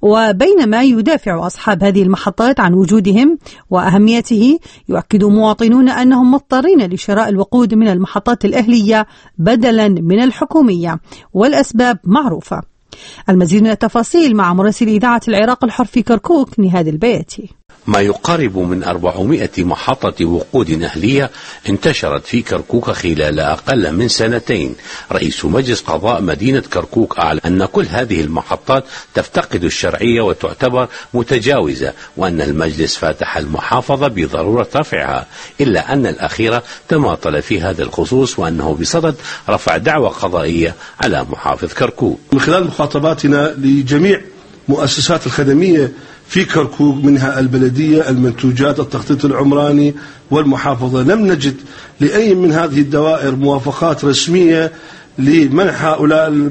وبينما يدافع أصحاب هذه المحطات عن وجودهم وأهميته، يؤكد مواطنون أنهم مضطرين لشراء الوقود من المحطات الأهلية بدلا من الحكومية، والأسباب معروفة. المزيد من التفاصيل مع مراسل إذاعة العراق الحر في كركوك نهاد البياتي. ما يقارب من 400 محطة وقود أهلية انتشرت في كركوك خلال أقل من سنتين. رئيس مجلس قضاء مدينة كركوك أعلن أن كل هذه المحطات تفتقد الشرعية وتعتبر متجاوزة، وأن المجلس فاتح المحافظة بضرورة رفعها، إلا أن الأخيرة تماطل في هذا الخصوص، وأنه بصدد رفع دعوى قضائية على محافظ كركوك. من خلال مخاطباتنا لجميع مؤسسات الخدمية في كركوك، منها البلدية، المنتوجات، التخطيط العمراني والمحافظة، لم نجد لأي من هذه الدوائر موافقات رسمية لمنح هؤلاء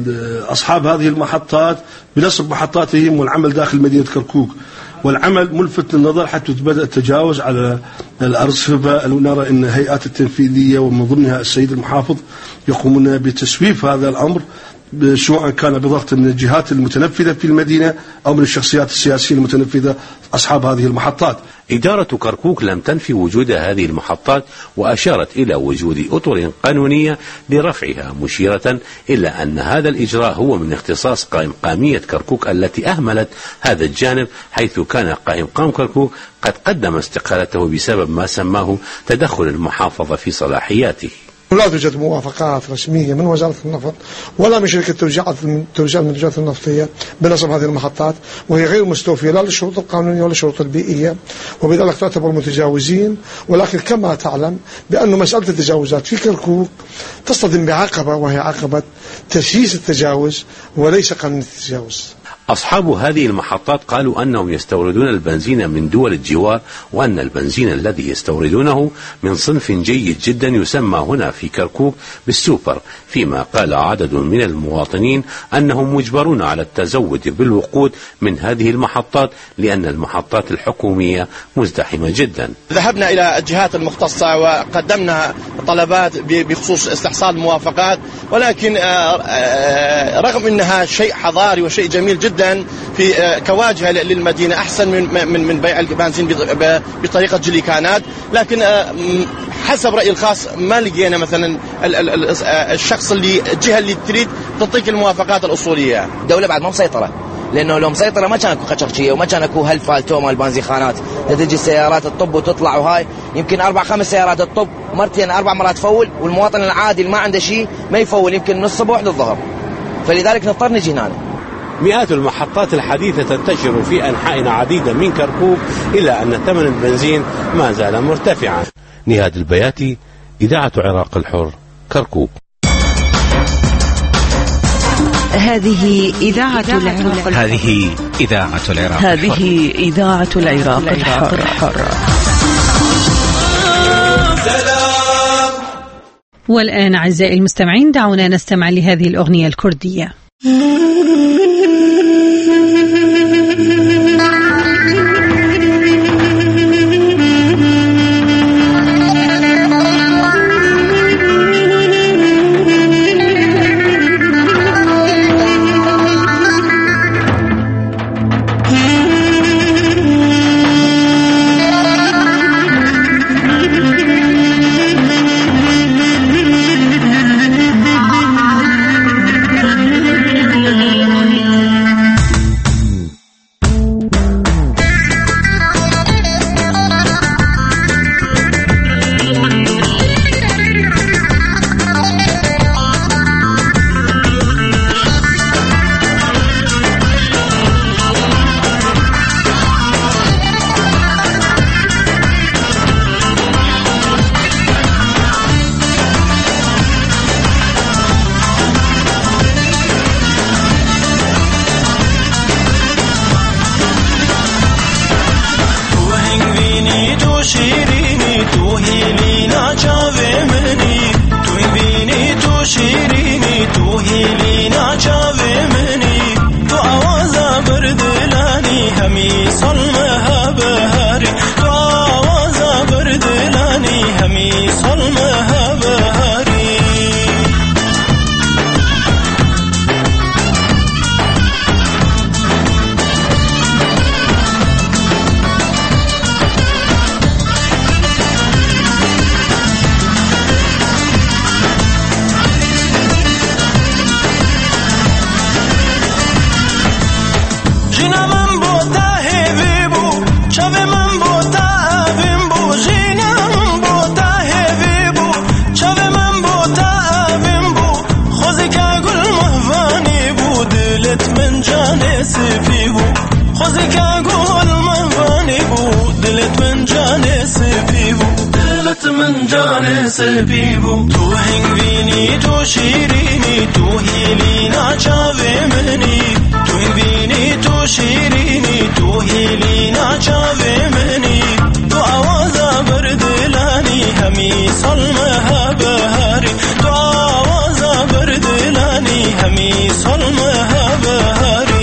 أصحاب هذه المحطات بنصب محطاتهم والعمل داخل مدينة كركوك. والعمل ملفت للنظر حتى بدأ التجاوز على الأرصفة. نرى أن الهيئات التنفيذية ومن ضمنها السيد المحافظ يقومون بتسويف هذا الأمر، سواء كان بضغط من الجهات المتنفذة في المدينة أو من الشخصيات السياسية المتنفذة أصحاب هذه المحطات. إدارة كركوك لم تنفي وجود هذه المحطات، وأشارت إلى وجود أطر قانونية لرفعها، مشيرة إلا أن هذا الإجراء هو من اختصاص قائمة كركوك التي أهملت هذا الجانب، حيث كان قائم كركوك قد قدم استقالته بسبب ما سماه تدخل المحافظة في صلاحياته. لا توجد موافقات رسمية من وزارة النفط ولا من شركة توزيع المنتجات النفطية بنصب هذه المحطات، وهي غير مستوفية لا للشروط القانونية ولا للشروط البيئية، وبذلك تعتبر متجاوزين. ولكن كما تعلم بأن مسألة التجاوزات في كركوك تصطدم بعقبة، وهي عقبة تسييس التجاوز وليس قانون التجاوز. أصحاب هذه المحطات قالوا أنهم يستوردون البنزين من دول الجوار، وأن البنزين الذي يستوردونه من صنف جيد جدا يسمى هنا في كركوك بالسوبر، فيما قال عدد من المواطنين أنهم مجبرون على التزود بالوقود من هذه المحطات لأن المحطات الحكومية مزدحمة جدا. ذهبنا إلى الجهات المختصة وقدمنا طلبات بخصوص استحصال موافقات، ولكن رغم أنها شيء حضاري وشيء جميل جدا في كواجهة للمدينة، أحسن من بيع البنزين بطريقة جليكانات، لكن حسب رأيي الخاص ما لقينا مثلا الشخص الجهة اللي تريد تعطيك الموافقات الأصولية. الدولة بعد ما مسيطرة، لأنه لو مسيطرة ما كان اكو قشقشية وما كان اكو هالفالتو مال البنزيخانات، تجي السيارات الطب وتطلع، وهاي يمكن 4-5 سيارات الطب مرتين 4 مرات تفول، والمواطن العادي اللي ما عنده شيء ما يفول يمكن من الصبح للظهر، فلذلك نضطر نجي هنا. مئات المحطات الحديثة تنتشر في أنحاء عديدة من كركوك، إلا أن ثمن البنزين ما زال مرتفعا. نهاد البياتي، إذاعة العراق الحر، كركوك. هذه إذاعة العراق الحر. هذه إذاعة العراق الحر. هذه إذاعة العراق الحر. والآن أعزائي المستمعين دعونا نستمع لهذه الأغنية الكردية. هیلینا چاوه منی توی بینی تو شیرینی تو هیلینا چاوه منی تو آوازا بردلانی همی سلمها بهاری تو آوازا بردلانی همی سلمها بهاری من جان سبیبو تو هنگوینی تو شیرینی تو هیلینا چاوه منی تو هنگوینی تو شیرینی تو هیلینا چاوه منی تو آوازا بردلانی همی سلمها بهاری تو آوازا بردلانی همی سلمها بهاری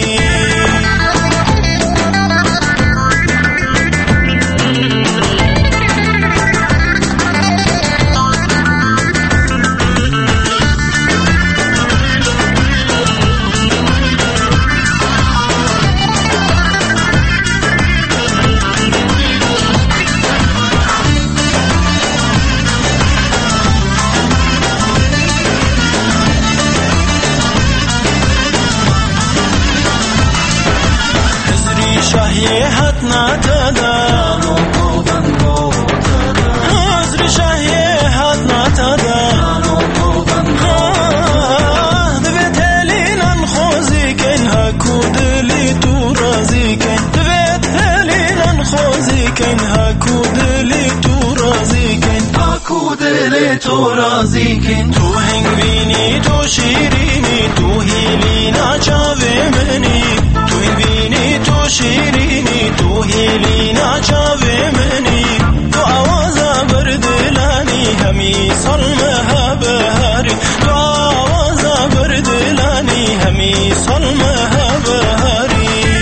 تو راضی کن تو هنگوینی تو شیرینی تو هیلینا چاوه منی تو هنگوینی تو شیرینی تو هیلینا چاوه منی تو آوازا بردلانی همی سلمها بهاری تو آوازا بردلانی همی سلمها بهاری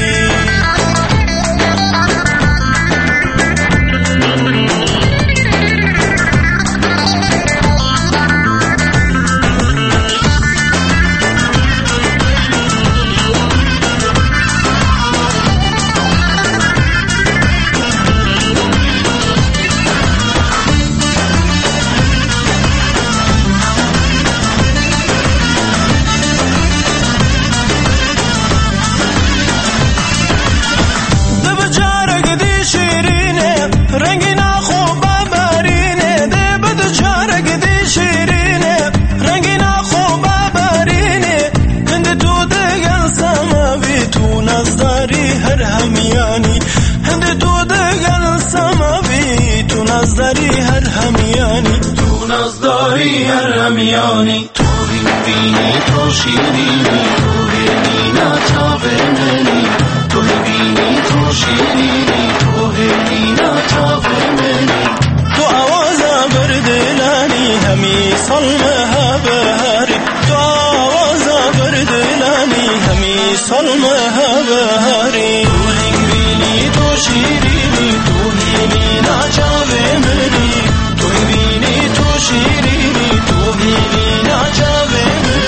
همیانی تو هنگوینی تو شیرینی تو هیلینا چاوه منی تو هنگوینی تو شیرینی تو هیلینا چاوه منی تو آوازا بردلانی همی سلمها بهاری تو آوازا بردلانی همی سلمها بهاری تو هنگوینی تو شیرینی تو هیلینا چاوه منی تو هنگوینی تو شیرینی تو هیلینا چاوه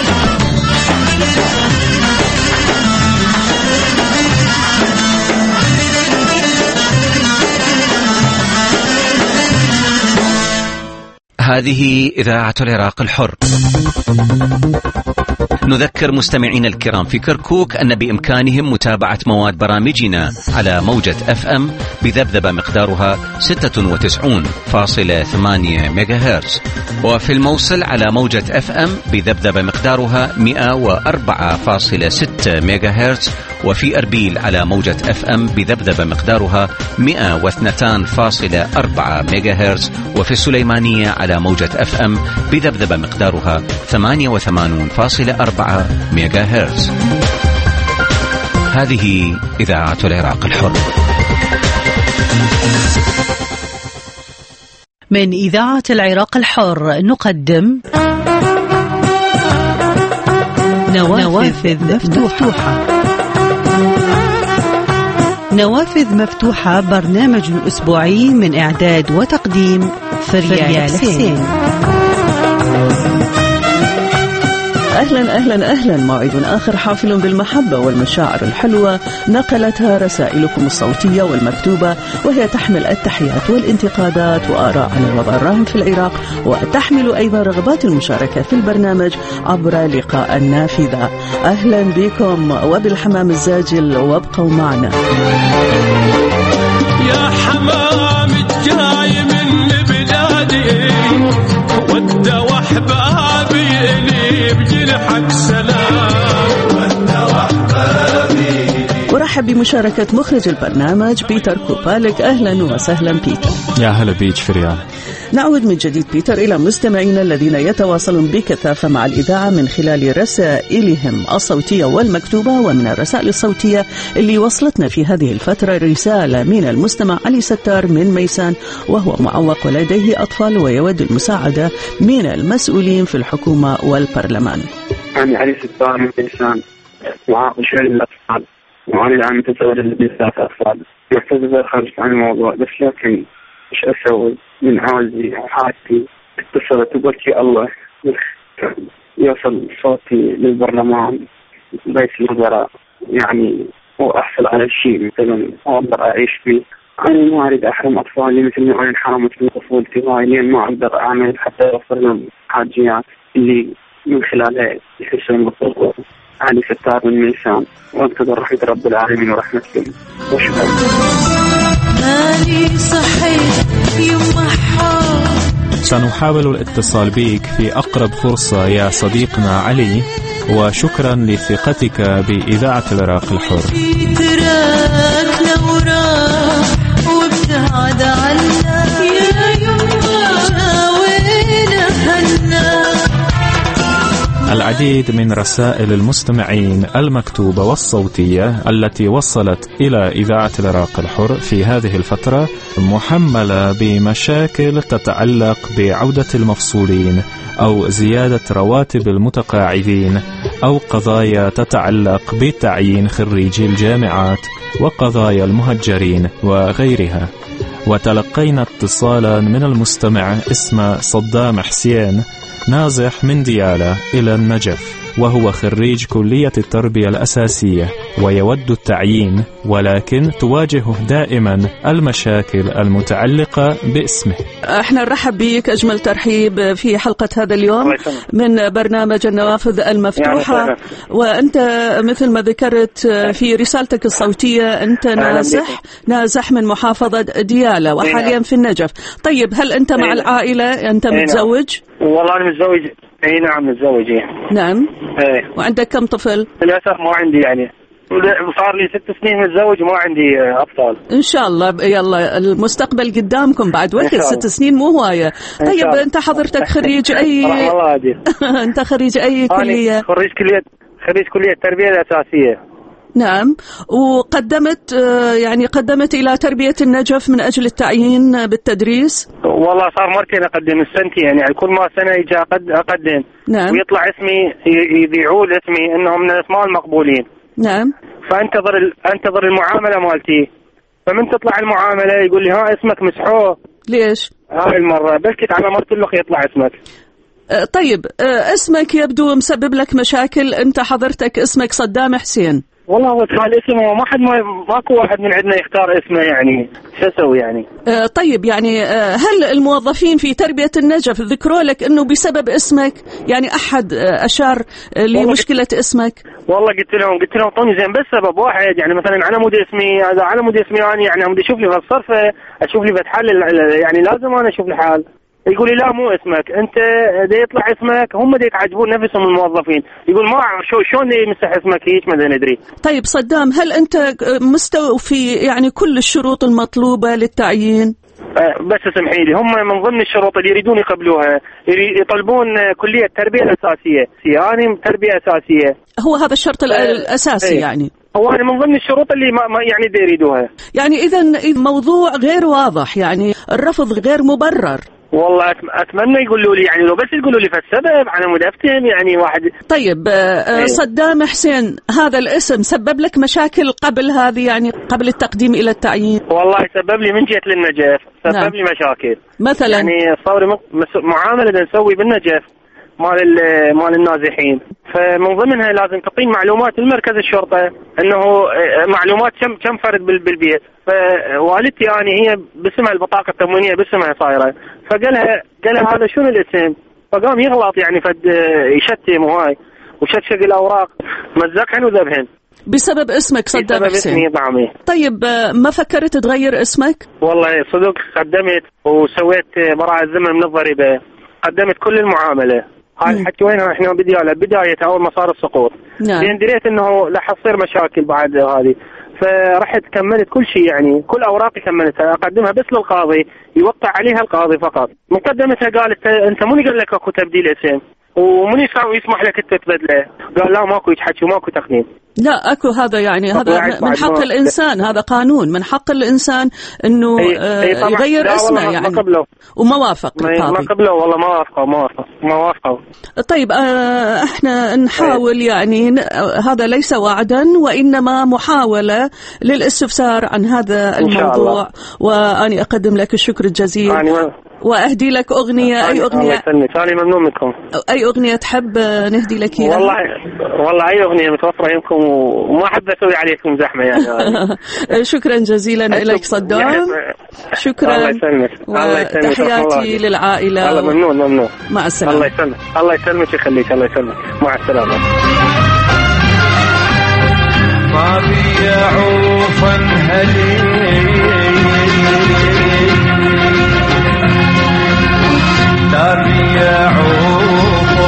هذه إذاعة العراق الحر. نذكر مستمعين الكرام في كركوك أن بإمكانهم متابعة مواد برامجنا على موجة FM بذبذبة مقدارها 96.8 ميجاهرتز، وفي الموصل على موجة FM بذبذبة مقدارها 104.6 ميجاهرتز، وفي أربيل على موجة FM بذبذبة مقدارها 102.4 ميجاهرتز، وفي السليمانية على موجة FM بذبذبة مقدارها 88.4 ميجاهرتز. هذه إذاعة العراق الحر. من إذاعة العراق الحر نقدم نوافذ مفتوحة. نوافذ مفتوحة برنامج أسبوعي من إعداد وتقديم فريال حسين. أهلا أهلا أهلا، موعد آخر حافل بالمحبة والمشاعر الحلوة نقلتها رسائلكم الصوتية والمكتوبة، وهي تحمل التحيات والانتقادات وآراء عن الوضع الراهن في العراق، وتحمل أيضا رغبات المشاركة في البرنامج عبر لقاء النافذة. أهلا بكم وبالحمام الزاجل، وابقوا معنا. يا حمام الجاي من بلادي ودى وحبابي إلي بجنحك سلام ودى وحبابي. أرحب بمشاركة مخرج البرنامج بيتر كوبالك. أهلا وسهلا بيتر. يا هلا بيك فريال. نعود من جديد بيتر إلى مستمعينا الذين يتواصلون بكثافة مع الإذاعة من خلال رسائلهم الصوتية والمكتوبة، ومن الرسائل الصوتية اللي وصلتنا في هذه الفترة رسالة من المستمع علي ستار من ميسان، وهو معوق ولديه أطفال ويود المساعدة من المسؤولين في الحكومة والبرلمان. أنا علي ستار من ميسان، معاق شوي الأطفال، وأنا الآن متزوج بثلاث أطفال. محتاج خرجت عن الموضوع، بس لكن مش أسوي من عاوزي حالتي. اتصلت وقلت يا الله يوصل صوتي للبرلمان بيت الوزراء، يعني وأحصل على شيء مثلا أقدر أعيش فيه. أنا ما أريد أحرم أطفالي مثل ما أنا انحرمت من طفولتي هاي، لأن ما أقدر أعمل حتى أوفر لهم حاجيات اللي من خلالها يحسون بالضغط. علي ستار من ميسان، وانتظر رحمة رب العالمين ورحمتكم وشكرا. مالي صحيح يمحى. سنحاول الاتصال بك في أقرب فرصة يا صديقنا علي، وشكرا لثقتك بإذاعة العراق الحر. تراك لو راح وابتعد عنا يا يما وين هنا. العديد من رسائل المستمعين المكتوبة والصوتية التي وصلت إلى إذاعة العراق الحر في هذه الفترة محملة بمشاكل تتعلق بعودة المفصولين أو زيادة رواتب المتقاعدين، أو قضايا تتعلق بتعيين خريجي الجامعات وقضايا المهجرين وغيرها. وتلقينا اتصالا من المستمع اسمه صدام حسين نازح من ديالى إلى النجف، وهو خريج كلية التربية الأساسية ويود التعيين، ولكن تواجهه دائما المشاكل المتعلقة باسمه. احنا نرحب بك أجمل ترحيب في حلقة هذا اليوم من برنامج النوافذ المفتوحة. وأنت مثل ما ذكرت في رسالتك الصوتية أنت نازح من محافظة ديالى وحاليا في النجف. طيب هل أنت مع العائلة؟ أنت متزوج؟ والله أنا متزوج. اي نعم متزوج. نعم. ايه. وعندك كم طفل؟ للأسف ما عندي، يعني صار لي 6 سنين متزوج وما عندي أطفال. إن شاء الله يلا المستقبل قدامكم بعد وقت. 6 سنين مو هواية. طيب أنت حضرتك خريج أي أنت خريج أي كلية؟ خريج كلية التربية الأساسية. نعم. وقدمت قدمت إلى تربية النجف من أجل التعيين بالتدريس؟ والله صار مرتين أقدم السنتي، يعني كل ما سنة يجي أقدم. نعم. ويطلع اسمي يبيعوا اسمي إنهم من الأسماء المقبولين. نعم. فانتظر المعاملة مالتي، فمن تطلع المعاملة يقول لي ها اسمك مسحوه. ليش؟ هاي المرة بسكت على مرة اللخ يطلع اسمك. طيب اسمك يبدو مسبب لك مشاكل. أنت حضرتك اسمك صدام حسين. والله هو الاسم ماكو واحد من عندنا يختار اسمه، يعني شو اسوي يعني. طيب يعني هل الموظفين في تربية النجف ذكروا لك انه بسبب اسمك، يعني احد اشار لمشكلة اسمك؟ والله قلت لهم طوني زين، بس سبب واحد، يعني مثلا على مود اسمي هذا، على مود اسمي يعني بدي اشوف لي بالصرفة، اشوف لي بتحل، يعني لازم انا اشوف لي حال. يقول لي لا مو اسمك انت، دا يطلع اسمك هم دا يتعجبون نفسهم الموظفين، يقول ما شلون يمسح اسمك هيك ما ندري. طيب صدام، هل انت مستوفي يعني كل الشروط المطلوبة للتعيين؟ بس اسمحي لي، هم من ضمن الشروط اللي يريدون يقبلوها يطلبون كلية تربية أساسية، يعني تربية أساسية. هو هذا الشرط الأساسي يعني. هو من ضمن الشروط اللي ما يعني يريدوها. يعني إذا موضوع غير واضح، يعني الرفض غير مبرر. والله اتمنى يقولوا لي، يعني لو بس يقولوا لي فالسبب انا مود افتهم يعني واحد. طيب صدام حسين، هذا الاسم سبب لك مشاكل قبل هذه، يعني قبل التقديم الى التعيين؟ والله سبب لي من جهه للنجف، سبب نعم. لي مشاكل مثلا يعني صوري معامله نسوي بالنجف مال النازحين، فمن ضمنها لازم تقيم معلومات المركز الشرطه انه معلومات كم فرد بالبيت، فوالدتي يعني هي باسمها البطاقه التموينيه باسمها صايره، فقالها هذا شنو الاسم، فقام يغلط يعني يشتم وهاي وشكشق الاوراق مزقهن وذبهن بسبب اسمك صدام حسين. طيب ما فكرت تغير اسمك؟ والله صدق قدمت وسويت براءة ذمة من الضريبة، قدمت كل المعاملة هاي الحكي وينها احنا بداية اول ما صار السقوط. نعم. لان دريت انه راح تصير مشاكل بعد هذه، فرحت كملت كل شيء، يعني كل اوراقي كملتها اقدمها بس للقاضي يوقع عليها القاضي فقط. مقدمتها قالت انت من قال لك اكو تبديل اسم ومن يسمح لك انت تبدله؟ قال لا ماكو يتحكي وماكو تقنين. لا اكو هذا يعني هذا من حق الانسان، هذا قانون من حق الانسان انه يغير اسمه يعني وما وافق القاضي. ما قبله والله ما وافقوا. طيب احنا نحاول يعني هذا ليس وعدا وانما محاولة للاستفسار عن هذا الموضوع، واني اقدم لك الشكر الجزيل واهدي لك اغنية. اي اغنية؟ ثاني ممنون منكم. اي اغنية تحب نهدي لك اياها؟ والله اي اغنية متوفرة يمكم وما احب اسوي عليكم زحمة يعني. شكرا جزيلا لك صدام. شكرا. الله يسلمك. وتحياتي للعائلة. الله ممنون. مع السلامة. الله يسلمك يخليك. الله يسلمك. مع السلامة. ما بيعوفا لا بيعوف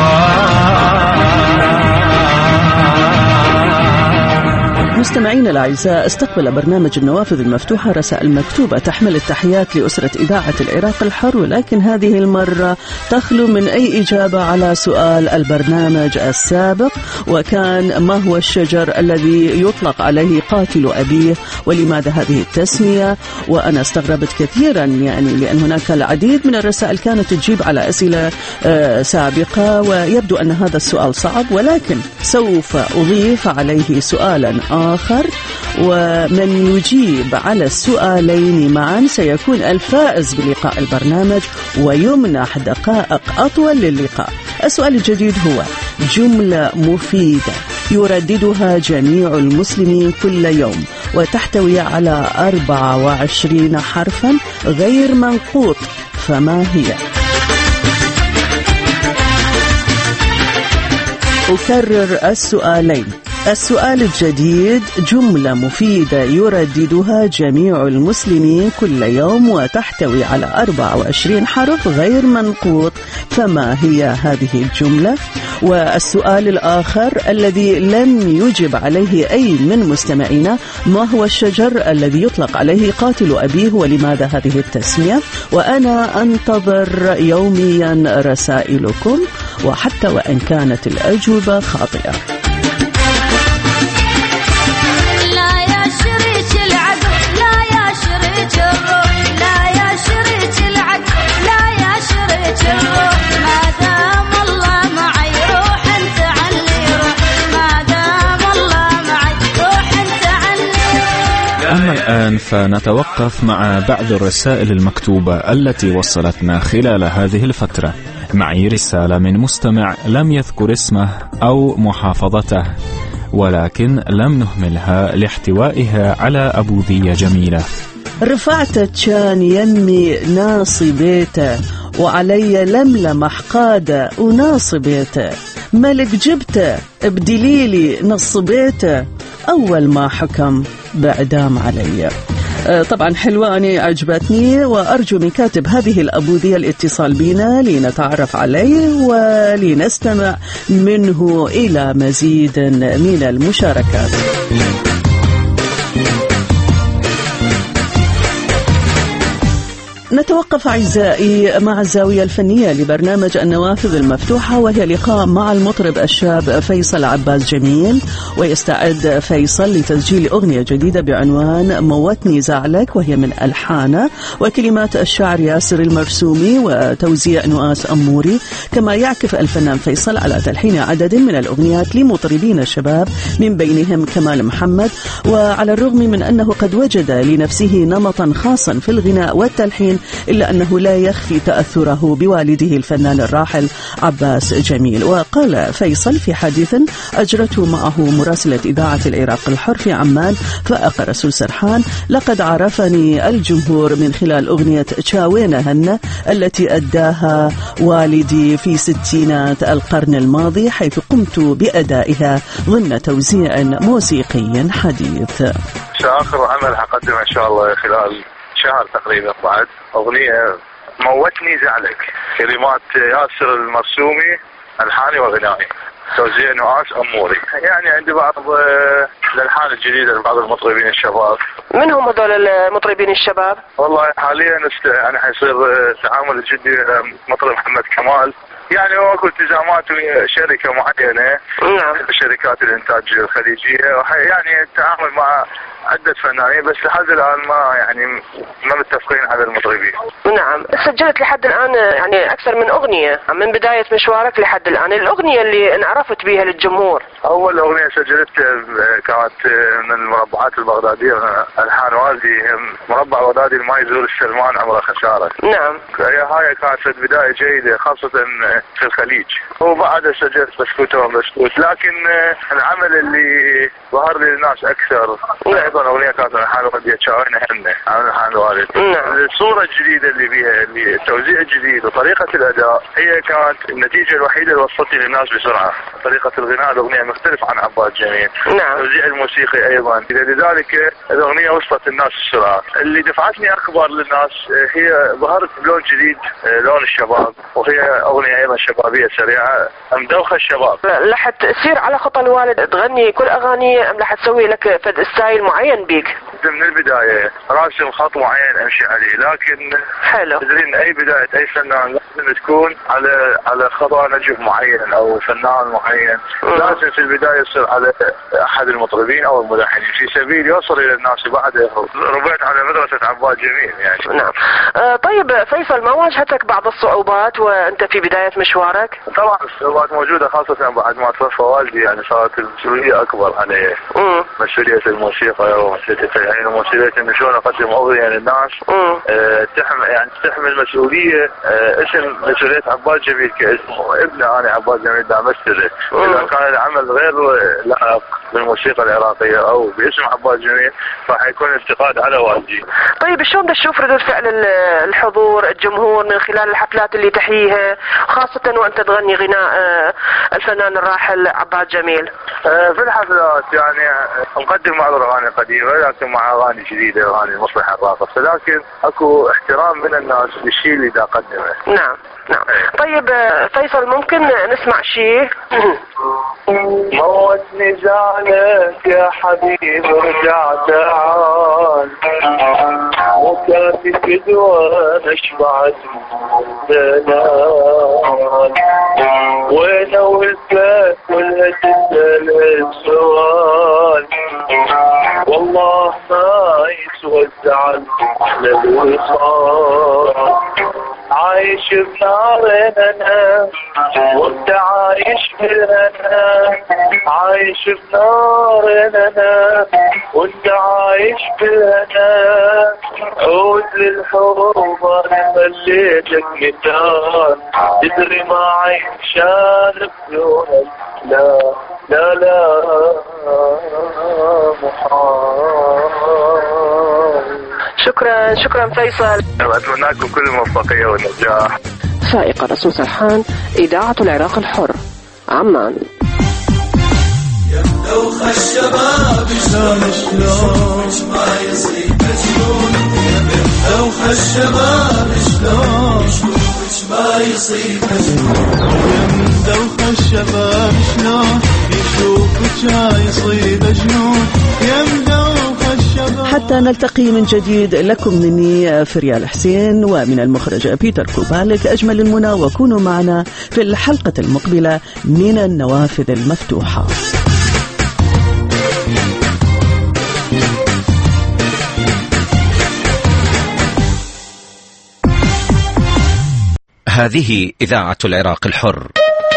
مستمعينا الأعزاء، استقبل برنامج النوافذ المفتوحة رسائل مكتوبة تحمل التحيات لأسرة إذاعة العراق الحر، ولكن هذه المرة تخلو من أي إجابة على سؤال البرنامج السابق، وكان ما هو الشجر الذي يطلق عليه قاتل أبيه ولماذا هذه التسمية؟ وأنا استغربت كثيرا يعني لأن هناك العديد من الرسائل كانت تجيب على أسئلة سابقة، ويبدو أن هذا السؤال صعب، ولكن سوف أضيف عليه سؤالا آخر، ومن يجيب على السؤالين معا سيكون الفائز بلقاء البرنامج ويمنح دقائق أطول للقاء. السؤال الجديد هو جملة مفيدة يرددها جميع المسلمين كل يوم وتحتوي على 24 حرفا غير منقوط، فما هي؟ أكرر السؤالين. السؤال الجديد جملة مفيدة يرددها جميع المسلمين كل يوم وتحتوي على 24 حرف غير منقوط، فما هي هذه الجملة؟ والسؤال الآخر الذي لم يجب عليه أي من مستمعينا، ما هو الشجر الذي يطلق عليه قاتل أبيه ولماذا هذه التسمية؟ وأنا أنتظر يوميا رسائلكم وحتى وإن كانت الأجوبة خاطئة. أما الآن فنتوقف مع بعض الرسائل المكتوبة التي وصلتنا خلال هذه الفترة. معي رسالة من مستمع لم يذكر اسمه أو محافظته، ولكن لم نهملها لاحتوائها على أبوذية جميلة. رفعت تشان يمي ناصي بيته وعلي لملم حقادة وناصي بيته، ملك جبته بدليلي نص بيته، أول ما حكم بإعدام علي. طبعا حلواني عجبتني، وأرجو من كاتب هذه الأبوذية الاتصال بنا لنتعرف عليه ولنستمع منه إلى مزيد من المشاركات. نتوقف أعزائي مع الزاوية الفنية لبرنامج النوافذ المفتوحة، وهي لقاء مع المطرب الشاب فيصل عباس جميل. ويستعد فيصل لتسجيل أغنية جديدة بعنوان موتني زعلك، وهي من ألحانه وكلمات الشاعر ياسر المرسومي وتوزيع نواس أموري. كما يعكف الفنان فيصل على تلحين عدد من الأغنيات لمطربين الشباب من بينهم كمال محمد. وعلى الرغم من أنه قد وجد لنفسه نمطا خاصا في الغناء والتلحين، إلا أنه لا يخفي تأثره بوالده الفنان الراحل عباس جميل. وقال فيصل في حديث أجرته معه مراسلة إذاعة العراق الحر في عمان فائق رسول سرحان: لقد عرفني الجمهور من خلال أغنية تشاوينا هن التي أداها والدي في ستينات القرن الماضي، حيث قمت بأدائها ضمن توزيع موسيقي حديث. آخر عمل حقدمه إن شاء الله خلال شهر تقريبا بعد أغنية موتني زعلك، كلمات ياسر المرسومي، ألحاني وغنائي، توزيع نواس أموري. يعني عندي بعض الألحان الجديدة لبعض المطربين الشباب. من هم هذول المطربين الشباب؟ والله حاليا يعني حيصير تعامل جدي مطرب محمد كمال، يعني هو اكو التزامات ويا شركه معينه، نعم، شركات الانتاج الخليجيه، يعني التعامل مع عده فنانين، بس لحد الان ما متفقين على المطربين. نعم، سجلت لحد الان يعني اكثر من اغنيه من بدايه مشوارك لحد الان. الاغنيه اللي انعرفت بها للجمهور، اول اغنيه سجلتها كانت من المربعات البغداديه، الحان والدي، مربع بغدادي ما يزور السلمان عمره خساره. نعم، هاي كانت بدايه جيده خاصه في الخليج. وبعدها سجلت بسكوت وبسكوت، لكن العمل اللي ظهر لي للناس اكثر ايضا اغنيه كانت الحان والدي تشاوينا هن عن الحان الوالد. الصوره الجديده اللي بيها، اللي التوزيع الجديد وطريقه الاداء، هي كانت النتيجه الوحيده اللي وصلتني للناس بسرعه. طريقه الغناء الاغنيه مختلف عن عباس جميل. نعم، التوزيع الموسيقي ايضا، لذلك الاغنيه وصلت الناس بسرعه. اللي دفعتني اكبر للناس هي ظهرت بلون جديد، لون الشباب، وهي اغنيه ايضا شبابيه سريعه مدوخه الشباب. رح تسير على خطى الوالد تغني كل اغاني ام رح تسوي لك فد ستايل معين بيك؟ من البدايه راسم خط معين امشي عليه، لكن حلو، تدرين اي بدايه اي فنان لازم تكون على خطى نجم معين او فنان معين. لازم في البدايه يصير على احد المطربين او الملحنين في سبيل يوصل الى الناس. وبعد ربيت على مدرسه عباس جميل يعني. نعم. طيب فيصل، ما واجهتك بعض الصعوبات وانت في بدايه مشوارك؟ طبعا الصعوبات موجوده، خاصه بعد ما توفى والدي، يعني صارت المسؤوليه اكبر علي. مسؤوليه الموسيقى ومسؤوليه ان شلون اقدم اغنيه للناس. تحمل مسؤوليه، اسم مسؤوليه عباس جميل كاسمه ابنه، انا عباس جميل دا امثله. اذا كان العمل غير لائق بالموسيقى العراقيه او باسم عباس جميل راح يكون انتقاد على والدي. طيب شلون تشوف ردود فعل الحضور، الجمهور من خلال الحفلات اللي تحييها، خاصه وانت تغني غناء الفنان الراحل عباس جميل؟ في الحفلات يعني نقدم بعض الاغاني القديمه، لكن مع اغاني جديده، اغاني المصلح الراقص، لكن اكو احترام من الناس للشيء اللي دا قدمه. نعم نعم. طيب فيصل، ممكن نسمع شيء؟ موتني زعلك يا حبيبي، رجع تعال، وكافي فدوى نشبعت دلال، وين ولفت كلها تسأل السؤال، والله ما يسوى الزعل على الوصال، عايش بنار انا وانت عايش بالهنا، عايش بنار انا وانت عايش بالهنا، عود للحروب انا خليتك مثال، تدري ما عين شارب دونك، لا لا لا محال. شكرا فيصل، اتمنى لكم كل الموفقيه والنجاح. فائق رسول سرحان، إذاعة العراق الحر، عمان. يا مدوخ الشباب شلون ما يصيب مجنون، يا مدوخ الشباب شلون ما يصيب مجنون، يا مدوخ الشباب شلون يشوفك يصيب مجنون، يا مدوخ الشباب. حتى نلتقي من جديد، لكم مني فريال حسين ومن المخرج بيتر كوبالك أجمل المنى، وكونوا معنا في الحلقة المقبلة من النوافذ المفتوحة. هذه إذاعة العراق الحر.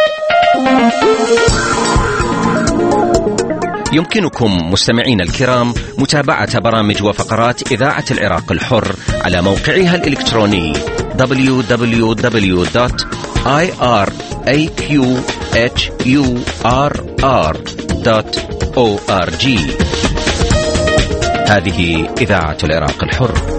يمكنكم مستمعين الكرام متابعة برامج وفقرات إذاعة العراق الحر على موقعها الإلكتروني www.iraqhurr.org. هذه إذاعة العراق الحر.